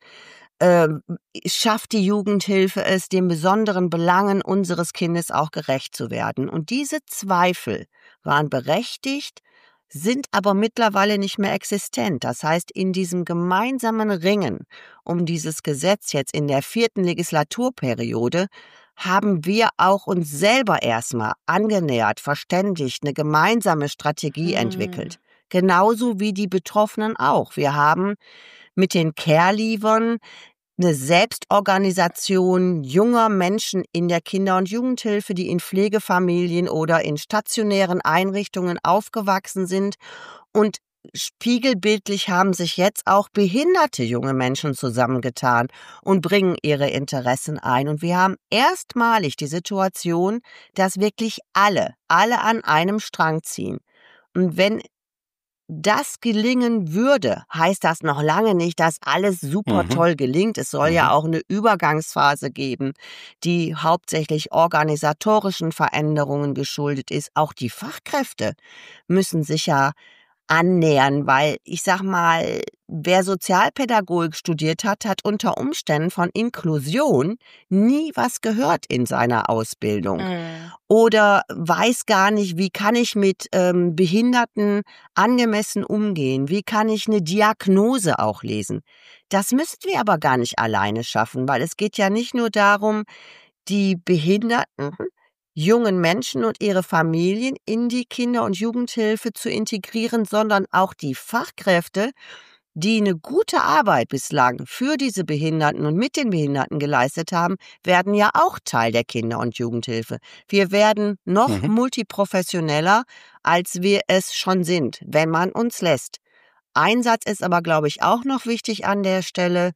Schafft die Jugendhilfe es, den besonderen Belangen unseres Kindes auch gerecht zu werden? Und diese Zweifel waren berechtigt, sind aber mittlerweile nicht mehr existent. Das heißt, in diesem gemeinsamen Ringen um dieses Gesetz jetzt in der 4. Legislaturperiode haben wir auch uns selber erstmal angenähert, verständigt, eine gemeinsame Strategie entwickelt. Genauso wie die Betroffenen auch. Wir haben mit den Care-Leavern eine Selbstorganisation junger Menschen in der Kinder- und Jugendhilfe, die in Pflegefamilien oder in stationären Einrichtungen aufgewachsen sind. Und spiegelbildlich haben sich jetzt auch behinderte junge Menschen zusammengetan und bringen ihre Interessen ein. Und wir haben erstmalig die Situation, dass wirklich alle an einem Strang ziehen. Und wenn das gelingen würde, heißt das noch lange nicht, dass alles super toll gelingt. Es soll ja auch eine Übergangsphase geben, die hauptsächlich organisatorischen Veränderungen geschuldet ist. Auch die Fachkräfte müssen sich ja annähern, weil ich sag mal, wer Sozialpädagogik studiert hat, hat unter Umständen von Inklusion nie was gehört in seiner Ausbildung. Oder weiß gar nicht, wie kann ich mit Behinderten angemessen umgehen, wie kann ich eine Diagnose auch lesen. Das müssten wir aber gar nicht alleine schaffen, weil es geht ja nicht nur darum, die Behinderten, jungen Menschen und ihre Familien in die Kinder- und Jugendhilfe zu integrieren, sondern auch die Fachkräfte, die eine gute Arbeit bislang für diese Behinderten und mit den Behinderten geleistet haben, werden ja auch Teil der Kinder- und Jugendhilfe. Wir werden noch multiprofessioneller, als wir es schon sind, wenn man uns lässt. Ein Satz ist aber, glaube ich, auch noch wichtig an der Stelle.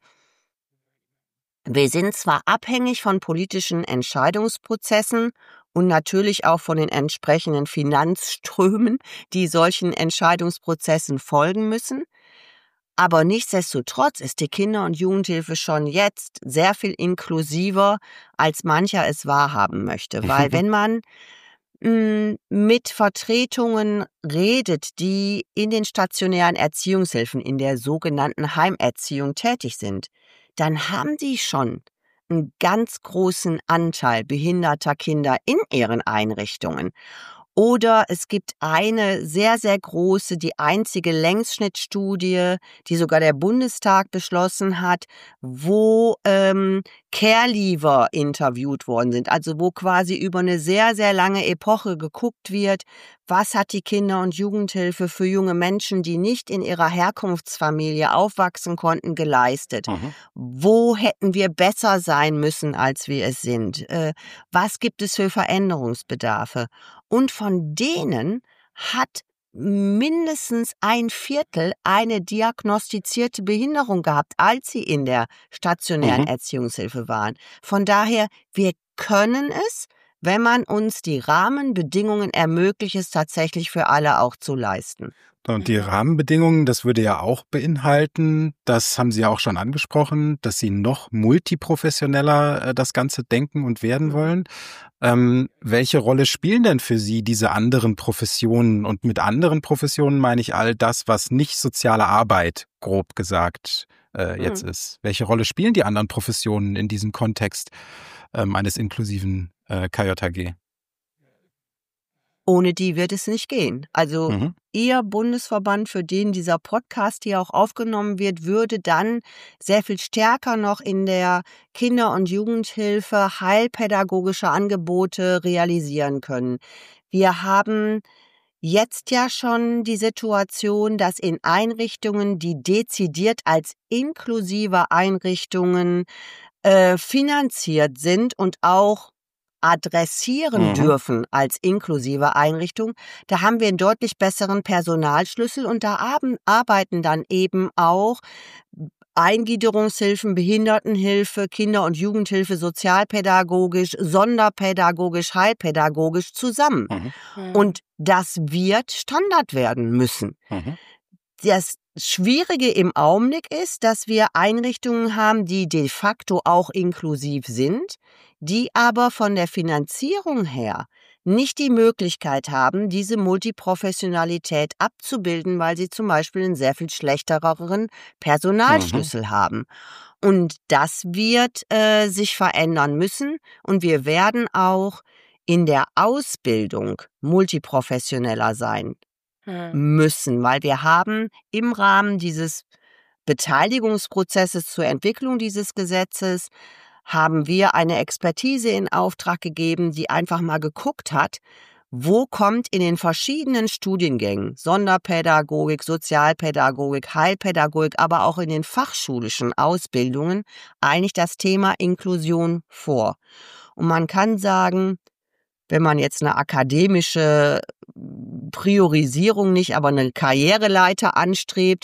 Wir sind zwar abhängig von politischen Entscheidungsprozessen und natürlich auch von den entsprechenden Finanzströmen, die solchen Entscheidungsprozessen folgen müssen, aber nichtsdestotrotz ist die Kinder- und Jugendhilfe schon jetzt sehr viel inklusiver, als mancher es wahrhaben möchte. Weil wenn man mit Vertretungen redet, die in den stationären Erziehungshilfen, in der sogenannten Heimerziehung tätig sind, dann haben die schon einen ganz großen Anteil behinderter Kinder in ihren Einrichtungen. Oder es gibt eine sehr, sehr große, die einzige Längsschnittstudie, die sogar der Bundestag beschlossen hat, wo Care-Leaver interviewt worden sind. Also wo quasi über eine sehr, sehr lange Epoche geguckt wird, was hat die Kinder- und Jugendhilfe für junge Menschen, die nicht in ihrer Herkunftsfamilie aufwachsen konnten, geleistet. Wo hätten wir besser sein müssen, als wir es sind? Was gibt es für Veränderungsbedarfe? Und von denen hat mindestens 1/4 eine diagnostizierte Behinderung gehabt, als sie in der stationären Erziehungshilfe waren. Von daher, wir können es, wenn man uns die Rahmenbedingungen ermöglicht, es tatsächlich für alle auch zu leisten. Und die Rahmenbedingungen, das würde ja auch beinhalten, das haben Sie ja auch schon angesprochen, dass Sie noch multiprofessioneller das Ganze denken und werden wollen. Welche Rolle spielen denn für Sie diese anderen Professionen? Und mit anderen Professionen meine ich all das, was nicht soziale Arbeit, grob gesagt, jetzt ist. Welche Rolle spielen die anderen Professionen in diesem Kontext eines inklusiven KJHG? Ohne die wird es nicht gehen. Also Ihr Bundesverband, für den dieser Podcast hier auch aufgenommen wird, würde dann sehr viel stärker noch in der Kinder- und Jugendhilfe heilpädagogische Angebote realisieren können. Wir haben jetzt ja schon die Situation, dass in Einrichtungen, die dezidiert als inklusive Einrichtungen finanziert sind und auch adressieren dürfen als inklusive Einrichtung, da haben wir einen deutlich besseren Personalschlüssel und da arbeiten dann eben auch Eingliederungshilfen, Behindertenhilfe, Kinder- und Jugendhilfe, sozialpädagogisch, sonderpädagogisch, heilpädagogisch zusammen. Und das wird Standard werden müssen. Das Schwierige im Augenblick ist, dass wir Einrichtungen haben, die de facto auch inklusiv sind, die aber von der Finanzierung her nicht die Möglichkeit haben, diese Multiprofessionalität abzubilden, weil sie zum Beispiel einen sehr viel schlechteren Personalschlüssel haben. Und das wird sich verändern müssen und wir werden auch in der Ausbildung multiprofessioneller sein müssen, weil wir haben im Rahmen dieses Beteiligungsprozesses zur Entwicklung dieses Gesetzes haben wir eine Expertise in Auftrag gegeben, die einfach mal geguckt hat, wo kommt in den verschiedenen Studiengängen, Sonderpädagogik, Sozialpädagogik, Heilpädagogik, aber auch in den fachschulischen Ausbildungen eigentlich das Thema Inklusion vor. Und man kann sagen, wenn man jetzt eine akademische Priorisierung nicht, aber eine Karriereleiter anstrebt,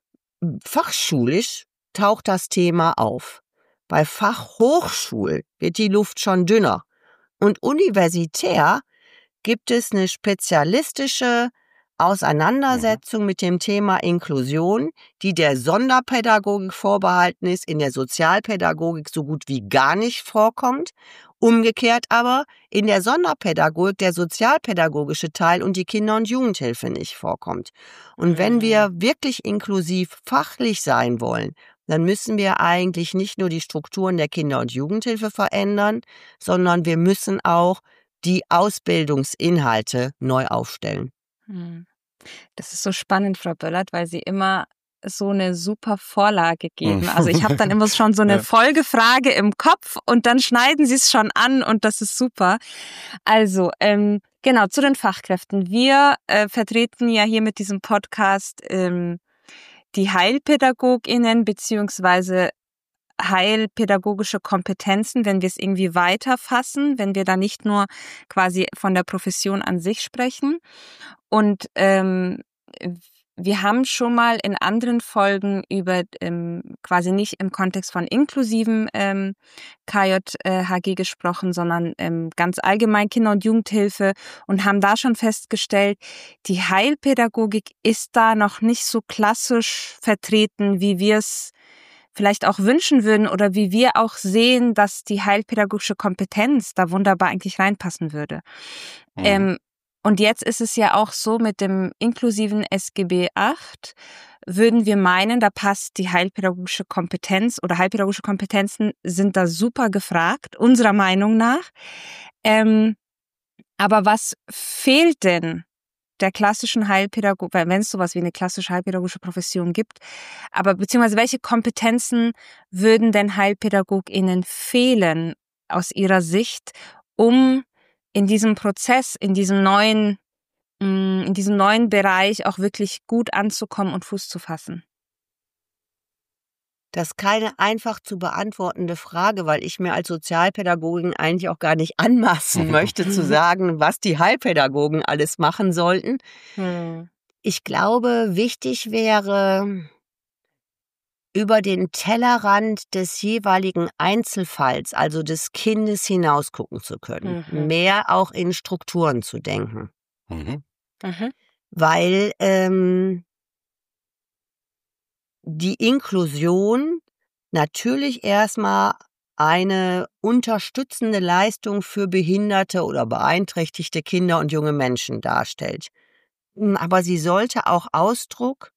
fachschulisch taucht das Thema auf. Bei Fachhochschul wird die Luft schon dünner. Und universitär gibt es eine spezialistische Auseinandersetzung mit dem Thema Inklusion, die der Sonderpädagogik vorbehalten ist, in der Sozialpädagogik so gut wie gar nicht vorkommt. Umgekehrt aber in der Sonderpädagogik der sozialpädagogische Teil und die Kinder- und Jugendhilfe nicht vorkommt. Und wenn wir wirklich inklusiv fachlich sein wollen, dann müssen wir eigentlich nicht nur die Strukturen der Kinder- und Jugendhilfe verändern, sondern wir müssen auch die Ausbildungsinhalte neu aufstellen. Das ist so spannend, Frau Böllert, weil Sie immer so eine super Vorlage geben. Also ich habe dann immer schon so eine Folgefrage im Kopf und dann schneiden Sie es schon an und das ist super. Also genau, zu den Fachkräften. Wir vertreten ja hier mit diesem Podcast die HeilpädagogInnen beziehungsweise heilpädagogische Kompetenzen, wenn wir es irgendwie weiterfassen, wenn wir da nicht nur quasi von der Profession an sich sprechen. Und wir haben schon mal in anderen Folgen über quasi nicht im Kontext von inklusivem KJHG gesprochen, sondern ganz allgemein Kinder- und Jugendhilfe und haben da schon festgestellt, die Heilpädagogik ist da noch nicht so klassisch vertreten, wie wir es vielleicht auch wünschen würden oder wie wir auch sehen, dass die heilpädagogische Kompetenz da wunderbar eigentlich reinpassen würde. Und jetzt ist es ja auch so, mit dem inklusiven SGB VIII würden wir meinen, da passt die heilpädagogische Kompetenz oder heilpädagogische Kompetenzen sind da super gefragt, unserer Meinung nach. Aber was fehlt denn der klassischen Heilpädagogik, wenn es sowas wie eine klassische heilpädagogische Profession gibt, aber beziehungsweise welche Kompetenzen würden denn HeilpädagogInnen fehlen aus ihrer Sicht, um in diesem Prozess, in diesem neuen Bereich auch wirklich gut anzukommen und Fuß zu fassen? Das ist keine einfach zu beantwortende Frage, weil ich mir als Sozialpädagogin eigentlich auch gar nicht anmaßen möchte, zu sagen, was die Heilpädagogen alles machen sollten. Ich glaube, wichtig wäre, über den Tellerrand des jeweiligen Einzelfalls, also des Kindes, hinaus gucken zu können. Mehr auch in Strukturen zu denken. Weil die Inklusion natürlich erstmal eine unterstützende Leistung für behinderte oder beeinträchtigte Kinder und junge Menschen darstellt. Aber sie sollte auch Ausdruck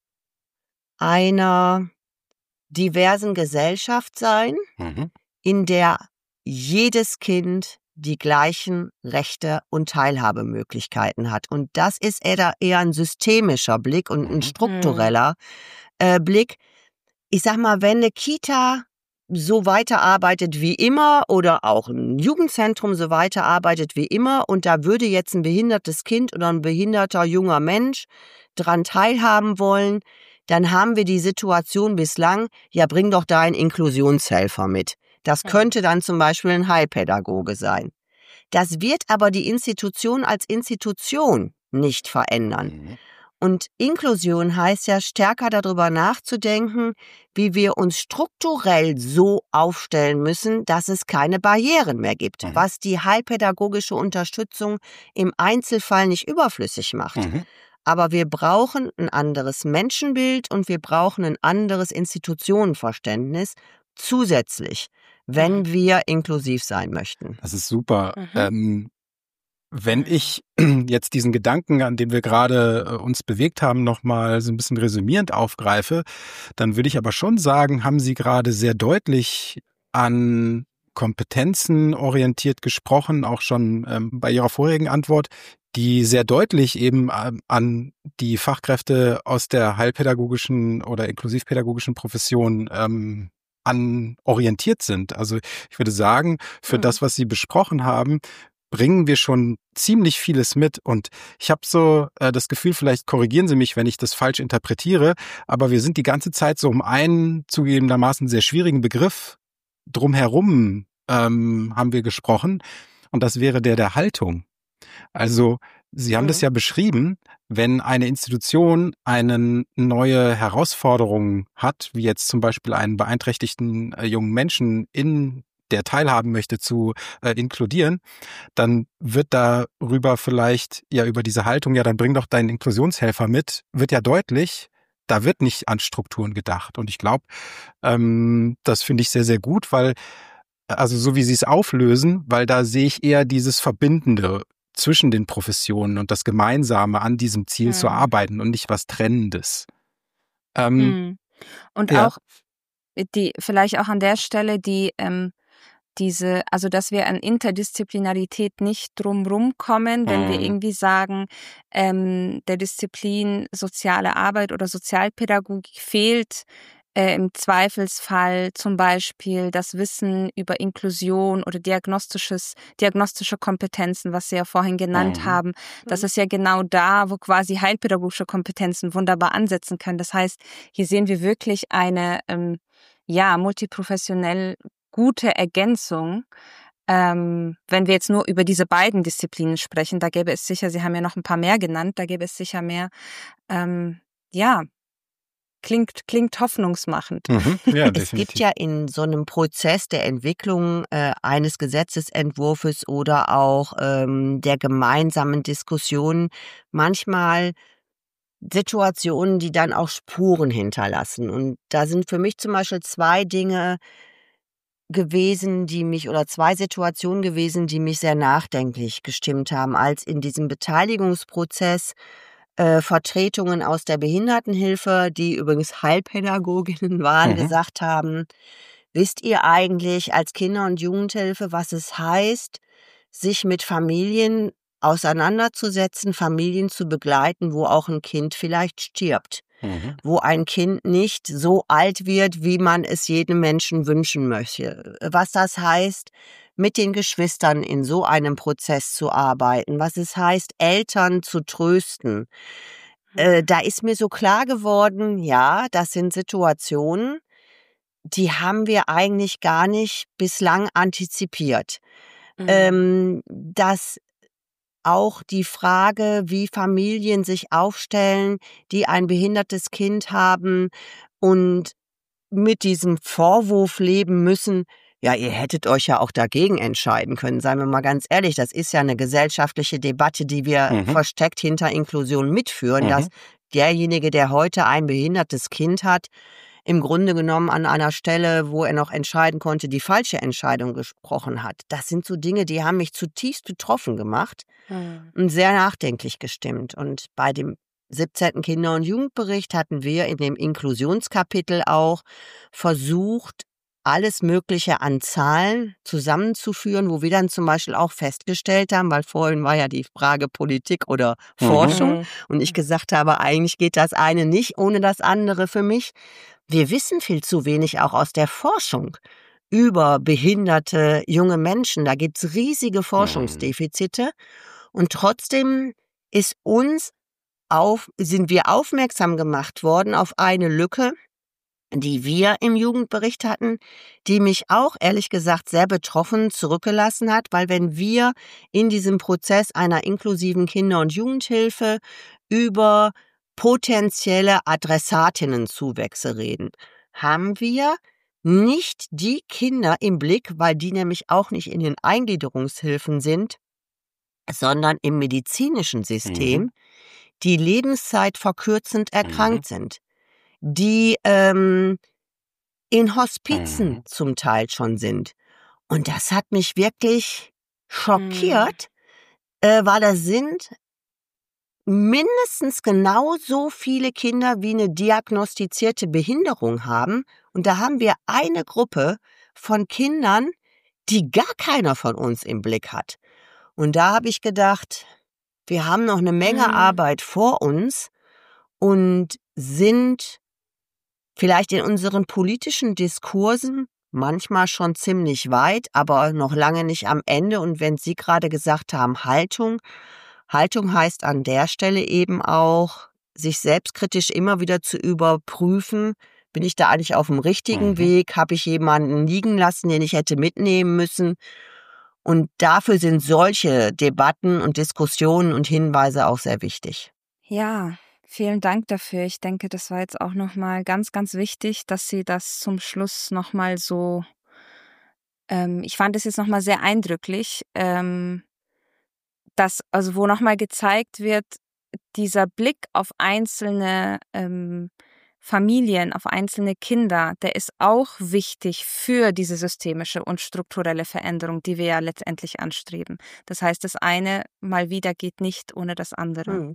einer diversen Gesellschaft sein, in der jedes Kind die gleichen Rechte und Teilhabemöglichkeiten hat. Und das ist eher ein systemischer Blick und ein struktureller Blick. Ich sag mal, wenn eine Kita so weiterarbeitet wie immer oder auch ein Jugendzentrum so weiterarbeitet wie immer und da würde jetzt ein behindertes Kind oder ein behinderter junger Mensch dran teilhaben wollen, dann haben wir die Situation bislang, ja, bring doch da einen Inklusionshelfer mit. Das könnte dann zum Beispiel ein Heilpädagoge sein. Das wird aber die Institution als Institution nicht verändern. Und Inklusion heißt ja, stärker darüber nachzudenken, wie wir uns strukturell so aufstellen müssen, dass es keine Barrieren mehr gibt, was die heilpädagogische Unterstützung im Einzelfall nicht überflüssig macht. Aber wir brauchen ein anderes Menschenbild und wir brauchen ein anderes Institutionenverständnis zusätzlich, wenn wir inklusiv sein möchten. Das ist super. Wenn ich jetzt diesen Gedanken, an dem wir gerade uns bewegt haben, nochmal so ein bisschen resümierend aufgreife, dann würde ich aber schon sagen, haben Sie gerade sehr deutlich an Kompetenzen orientiert gesprochen, auch schon bei Ihrer vorigen Antwort, die sehr deutlich eben an die Fachkräfte aus der heilpädagogischen oder inklusivpädagogischen Profession orientiert sind. Also ich würde sagen, für das, was Sie besprochen haben, bringen wir schon ziemlich vieles mit. Und ich habe so das Gefühl, vielleicht korrigieren Sie mich, wenn ich das falsch interpretiere, aber wir sind die ganze Zeit so um einen zugegebenermaßen sehr schwierigen Begriff drumherum haben wir gesprochen. Und das wäre der Haltung. Also Sie haben das ja beschrieben, wenn eine Institution eine neue Herausforderung hat, wie jetzt zum Beispiel einen beeinträchtigten jungen Menschen der teilhaben möchte, zu inkludieren, dann wird darüber vielleicht, ja über diese Haltung, ja dann bring doch deinen Inklusionshelfer mit, wird ja deutlich, da wird nicht an Strukturen gedacht. Und ich glaube, das finde ich sehr, sehr gut, weil, also so wie Sie es auflösen, weil da sehe ich eher dieses Verbindende zwischen den Professionen und das Gemeinsame an diesem Ziel zu arbeiten und nicht was Trennendes. Und auch vielleicht auch an der Stelle also dass wir an Interdisziplinarität nicht drumrum kommen, wenn wir irgendwie sagen, der Disziplin soziale Arbeit oder Sozialpädagogik fehlt im Zweifelsfall zum Beispiel das Wissen über Inklusion oder diagnostische Kompetenzen, was Sie ja vorhin genannt haben. Das ist ja genau da, wo quasi heilpädagogische Kompetenzen wunderbar ansetzen können. Das heißt, hier sehen wir wirklich eine multiprofessionell gute Ergänzung. Wenn wir jetzt nur über diese beiden Disziplinen sprechen, da gäbe es sicher, Sie haben ja noch ein paar mehr genannt, da gäbe es sicher mehr, klingt hoffnungsmachend. Ja, es gibt ja in so einem Prozess der Entwicklung eines Gesetzesentwurfs oder auch der gemeinsamen Diskussion manchmal Situationen, die dann auch Spuren hinterlassen. Und da sind für mich zum Beispiel zwei Situationen gewesen, die mich sehr nachdenklich gestimmt haben, als in diesem Beteiligungsprozess Vertretungen aus der Behindertenhilfe, die übrigens Heilpädagoginnen waren, gesagt haben, wisst ihr eigentlich als Kinder- und Jugendhilfe, was es heißt, sich mit Familien auseinanderzusetzen, Familien zu begleiten, wo auch ein Kind vielleicht stirbt. Wo ein Kind nicht so alt wird, wie man es jedem Menschen wünschen möchte. Was das heißt, mit den Geschwistern in so einem Prozess zu arbeiten, was es heißt, Eltern zu trösten. Da ist mir so klar geworden, ja, das sind Situationen, die haben wir eigentlich gar nicht bislang antizipiert. Dass auch die Frage, wie Familien sich aufstellen, die ein behindertes Kind haben und mit diesem Vorwurf leben müssen, ja, ihr hättet euch ja auch dagegen entscheiden können. Seien wir mal ganz ehrlich, das ist ja eine gesellschaftliche Debatte, die wir versteckt hinter Inklusion mitführen, dass derjenige, der heute ein behindertes Kind hat, im Grunde genommen an einer Stelle, wo er noch entscheiden konnte, die falsche Entscheidung gesprochen hat. Das sind so Dinge, die haben mich zutiefst betroffen gemacht und sehr nachdenklich gestimmt. Und bei dem 17. Kinder- und Jugendbericht hatten wir in dem Inklusionskapitel auch versucht, alles Mögliche an Zahlen zusammenzuführen, wo wir dann zum Beispiel auch festgestellt haben, weil vorhin war ja die Frage Politik oder Forschung und ich gesagt habe, eigentlich geht das eine nicht ohne das andere für mich. Wir wissen viel zu wenig auch aus der Forschung über behinderte junge Menschen. Da gibt's riesige Forschungsdefizite und trotzdem sind wir aufmerksam gemacht worden auf eine Lücke, die wir im Jugendbericht hatten, die mich auch ehrlich gesagt sehr betroffen zurückgelassen hat, weil wenn wir in diesem Prozess einer inklusiven Kinder- und Jugendhilfe über potenzielle Adressatinnenzuwächse reden, haben wir nicht die Kinder im Blick, weil die nämlich auch nicht in den Eingliederungshilfen sind, sondern im medizinischen System, die lebenszeitverkürzend erkrankt sind, die in Hospizen zum Teil schon sind. Und das hat mich wirklich schockiert, weil das sind mindestens genauso viele Kinder, wie eine diagnostizierte Behinderung haben. Und da haben wir eine Gruppe von Kindern, die gar keiner von uns im Blick hat. Und da habe ich gedacht, wir haben noch eine Menge Arbeit vor uns und sind vielleicht in unseren politischen Diskursen manchmal schon ziemlich weit, aber noch lange nicht am Ende. Und wenn Sie gerade gesagt haben, Haltung heißt an der Stelle eben auch, sich selbstkritisch immer wieder zu überprüfen, bin ich da eigentlich auf dem richtigen Weg? Habe ich jemanden liegen lassen, den ich hätte mitnehmen müssen? Und dafür sind solche Debatten und Diskussionen und Hinweise auch sehr wichtig. Ja, vielen Dank dafür. Ich denke, das war jetzt auch nochmal ganz, ganz wichtig, dass Sie das zum Schluss nochmal so, ich fand es jetzt nochmal sehr eindrücklich, dass, also wo nochmal gezeigt wird, dieser Blick auf einzelne Familien, auf einzelne Kinder, der ist auch wichtig für diese systemische und strukturelle Veränderung, die wir ja letztendlich anstreben. Das heißt, das eine mal wieder geht nicht ohne das andere.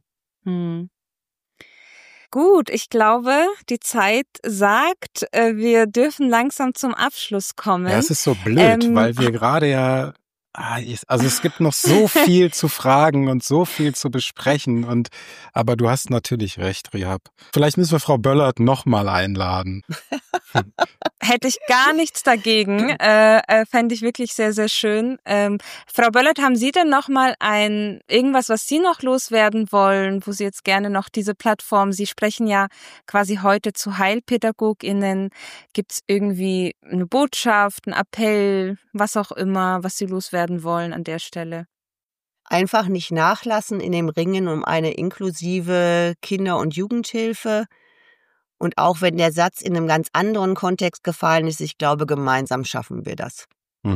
Gut, ich glaube, die Zeit sagt, wir dürfen langsam zum Abschluss kommen. Ja, es ist so blöd, weil wir gerade ja, also es gibt noch so viel zu fragen und so viel zu besprechen aber du hast natürlich recht, Rihab. Vielleicht müssen wir Frau Böllert nochmal einladen. Hätte ich gar nichts dagegen, fände ich wirklich sehr, sehr schön. Frau Böllert, haben Sie denn nochmal irgendwas, was Sie noch loswerden wollen, wo Sie jetzt gerne noch diese Plattform, Sie sprechen ja quasi heute zu HeilpädagogInnen, gibt es irgendwie eine Botschaft, einen Appell, was auch immer, was Sie loswerden wollen an der Stelle? Einfach nicht nachlassen in dem Ringen um eine inklusive Kinder- und Jugendhilfe. Und auch wenn der Satz in einem ganz anderen Kontext gefallen ist, ich glaube, gemeinsam schaffen wir das.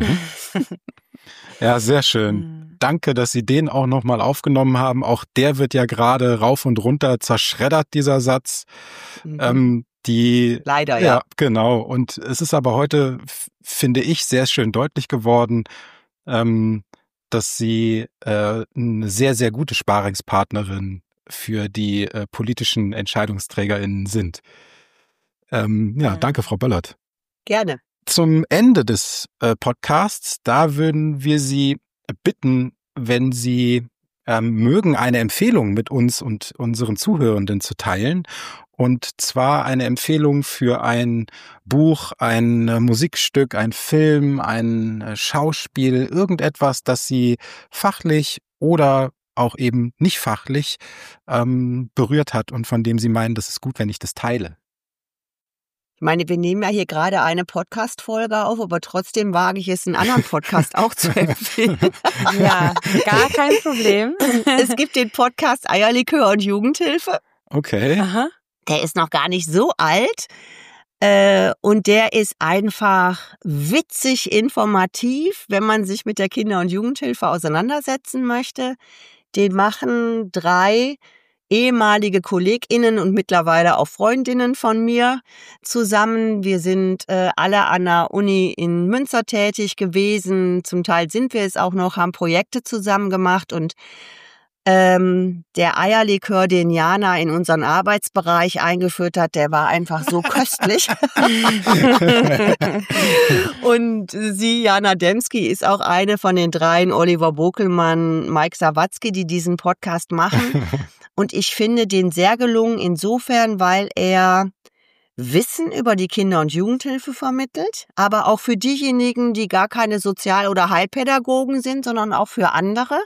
Ja, sehr schön. Danke, dass Sie den auch nochmal aufgenommen haben. Auch der wird ja gerade rauf und runter zerschreddert, dieser Satz. Leider, ja. Ja, genau. Und es ist aber heute, finde ich, sehr schön deutlich geworden, dass Sie eine sehr, sehr gute Sparingspartnerin für die politischen EntscheidungsträgerInnen sind. Danke, Frau Böllert. Gerne. Zum Ende des Podcasts, da würden wir Sie bitten, wenn Sie mögen, eine Empfehlung mit uns und unseren Zuhörenden zu teilen. Und zwar eine Empfehlung für ein Buch, ein Musikstück, ein Film, ein Schauspiel, irgendetwas, das Sie fachlich oder auch eben nicht fachlich berührt hat und von dem Sie meinen, das ist gut, wenn ich das teile. Ich meine, wir nehmen ja hier gerade eine Podcast-Folge auf, aber trotzdem wage ich es, einen anderen Podcast auch zu empfehlen. Ja, gar kein Problem. Es gibt den Podcast Eierlikör und Jugendhilfe. Okay. Aha. Der ist noch gar nicht so alt. Und der ist einfach witzig, informativ, wenn man sich mit der Kinder- und Jugendhilfe auseinandersetzen möchte. Den machen 3 ehemalige KollegInnen und mittlerweile auch Freundinnen von mir zusammen. Wir sind alle an der Uni in Münster tätig gewesen. Zum Teil sind wir es auch noch, haben Projekte zusammen gemacht und der Eierlikör, den Jana in unseren Arbeitsbereich eingeführt hat, der war einfach so köstlich. Und sie, Jana Demski, ist auch eine von den 3, Oliver Bokelmann, Mike Sawatzki, die diesen Podcast machen. Und ich finde den sehr gelungen insofern, weil er Wissen über die Kinder- und Jugendhilfe vermittelt, aber auch für diejenigen, die gar keine Sozial- oder Heilpädagogen sind, sondern auch für andere.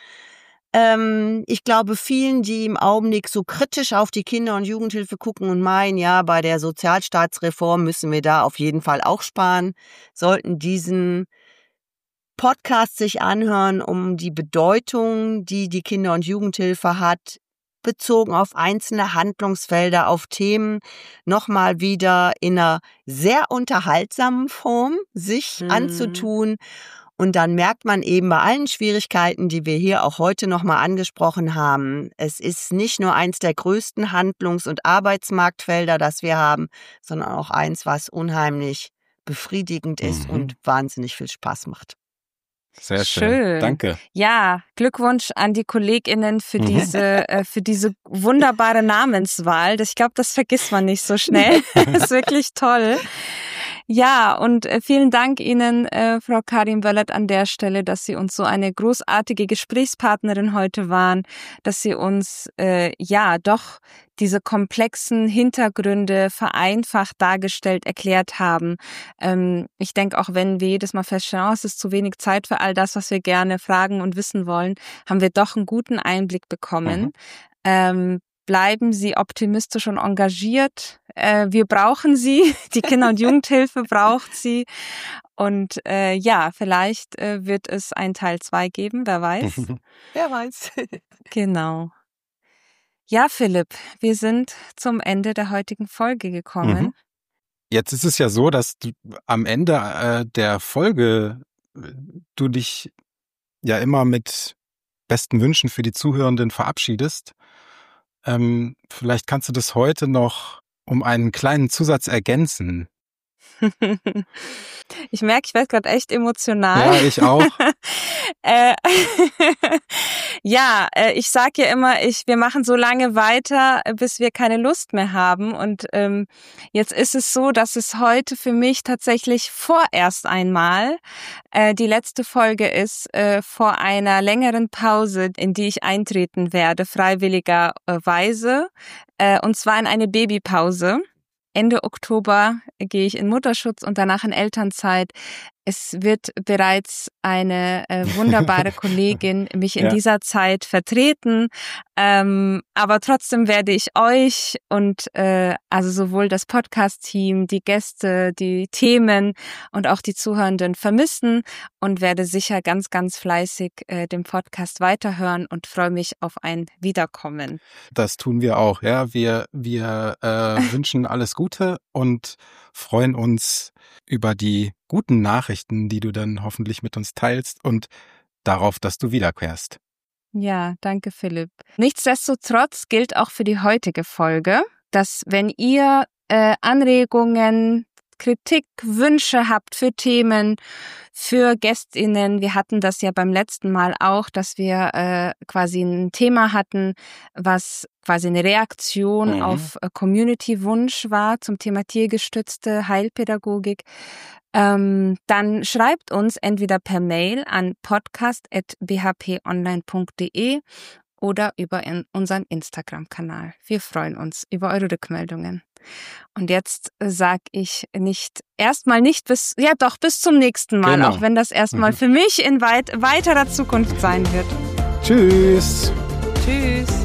Ich glaube, vielen, die im Augenblick so kritisch auf die Kinder- und Jugendhilfe gucken und meinen, ja, bei der Sozialstaatsreform müssen wir da auf jeden Fall auch sparen, sollten diesen Podcast sich anhören, um die Bedeutung, die die Kinder- und Jugendhilfe hat, bezogen auf einzelne Handlungsfelder, auf Themen, nochmal wieder in einer sehr unterhaltsamen Form sich anzutun. Und dann merkt man eben bei allen Schwierigkeiten, die wir hier auch heute nochmal angesprochen haben, es ist nicht nur eins der größten Handlungs- und Arbeitsmarktfelder, das wir haben, sondern auch eins, was unheimlich befriedigend ist und wahnsinnig viel Spaß macht. Sehr schön. Danke. Ja, Glückwunsch an die KollegInnen für diese wunderbare Namenswahl. Ich glaube, das vergisst man nicht so schnell. Das ist wirklich toll. Ja, und vielen Dank Ihnen, Frau Karin Wöllert, an der Stelle, dass Sie uns so eine großartige Gesprächspartnerin heute waren, dass Sie uns doch diese komplexen Hintergründe vereinfacht dargestellt erklärt haben. Ich denke, auch wenn wir jedes Mal feststellen, es ist zu wenig Zeit für all das, was wir gerne fragen und wissen wollen, haben wir doch einen guten Einblick bekommen. Bleiben Sie optimistisch und engagiert. Wir brauchen Sie. Die Kinder- und Jugendhilfe braucht Sie. Und vielleicht wird es ein Teil 2 geben, wer weiß. Wer weiß. Genau. Ja, Philipp, wir sind zum Ende der heutigen Folge gekommen. Jetzt ist es ja so, dass du am Ende der Folge du dich ja immer mit besten Wünschen für die Zuhörenden verabschiedest. Vielleicht kannst du das heute noch um einen kleinen Zusatz ergänzen. Ich merke, ich werde gerade echt emotional. Ja, ich auch. Ich sage ja immer, wir machen so lange weiter, bis wir keine Lust mehr haben. Und jetzt ist es so, dass es heute für mich tatsächlich vorerst einmal die letzte Folge ist vor einer längeren Pause, in die ich eintreten werde, freiwilligerweise. Und zwar in eine Babypause. Ende Oktober gehe ich in Mutterschutz und danach in Elternzeit. Es wird bereits eine wunderbare Kollegin mich in dieser Zeit vertreten, aber trotzdem werde ich euch und also sowohl das Podcast-Team, die Gäste, die Themen und auch die Zuhörenden vermissen und werde sicher ganz, ganz fleißig den Podcast weiterhören und freue mich auf ein Wiederkommen. Das tun wir auch. Ja, wir wünschen alles Gute und freuen uns über die guten Nachrichten, die du dann hoffentlich mit uns teilst und darauf, dass du wiederkehrst. Ja, danke Philipp. Nichtsdestotrotz gilt auch für die heutige Folge, dass wenn ihr Anregungen, Kritik, Wünsche habt für Themen, für GästInnen. Wir hatten das ja beim letzten Mal auch, dass wir quasi ein Thema hatten, was quasi eine Reaktion auf Community-Wunsch war zum Thema tiergestützte Heilpädagogik. Dann schreibt uns entweder per Mail an podcast@bhponline.de oder über unseren Instagram-Kanal. Wir freuen uns über eure Rückmeldungen. Und jetzt sag ich bis zum nächsten Mal, Genau. auch wenn das erstmal für mich in weiterer Zukunft sein wird. Tschüss. Tschüss.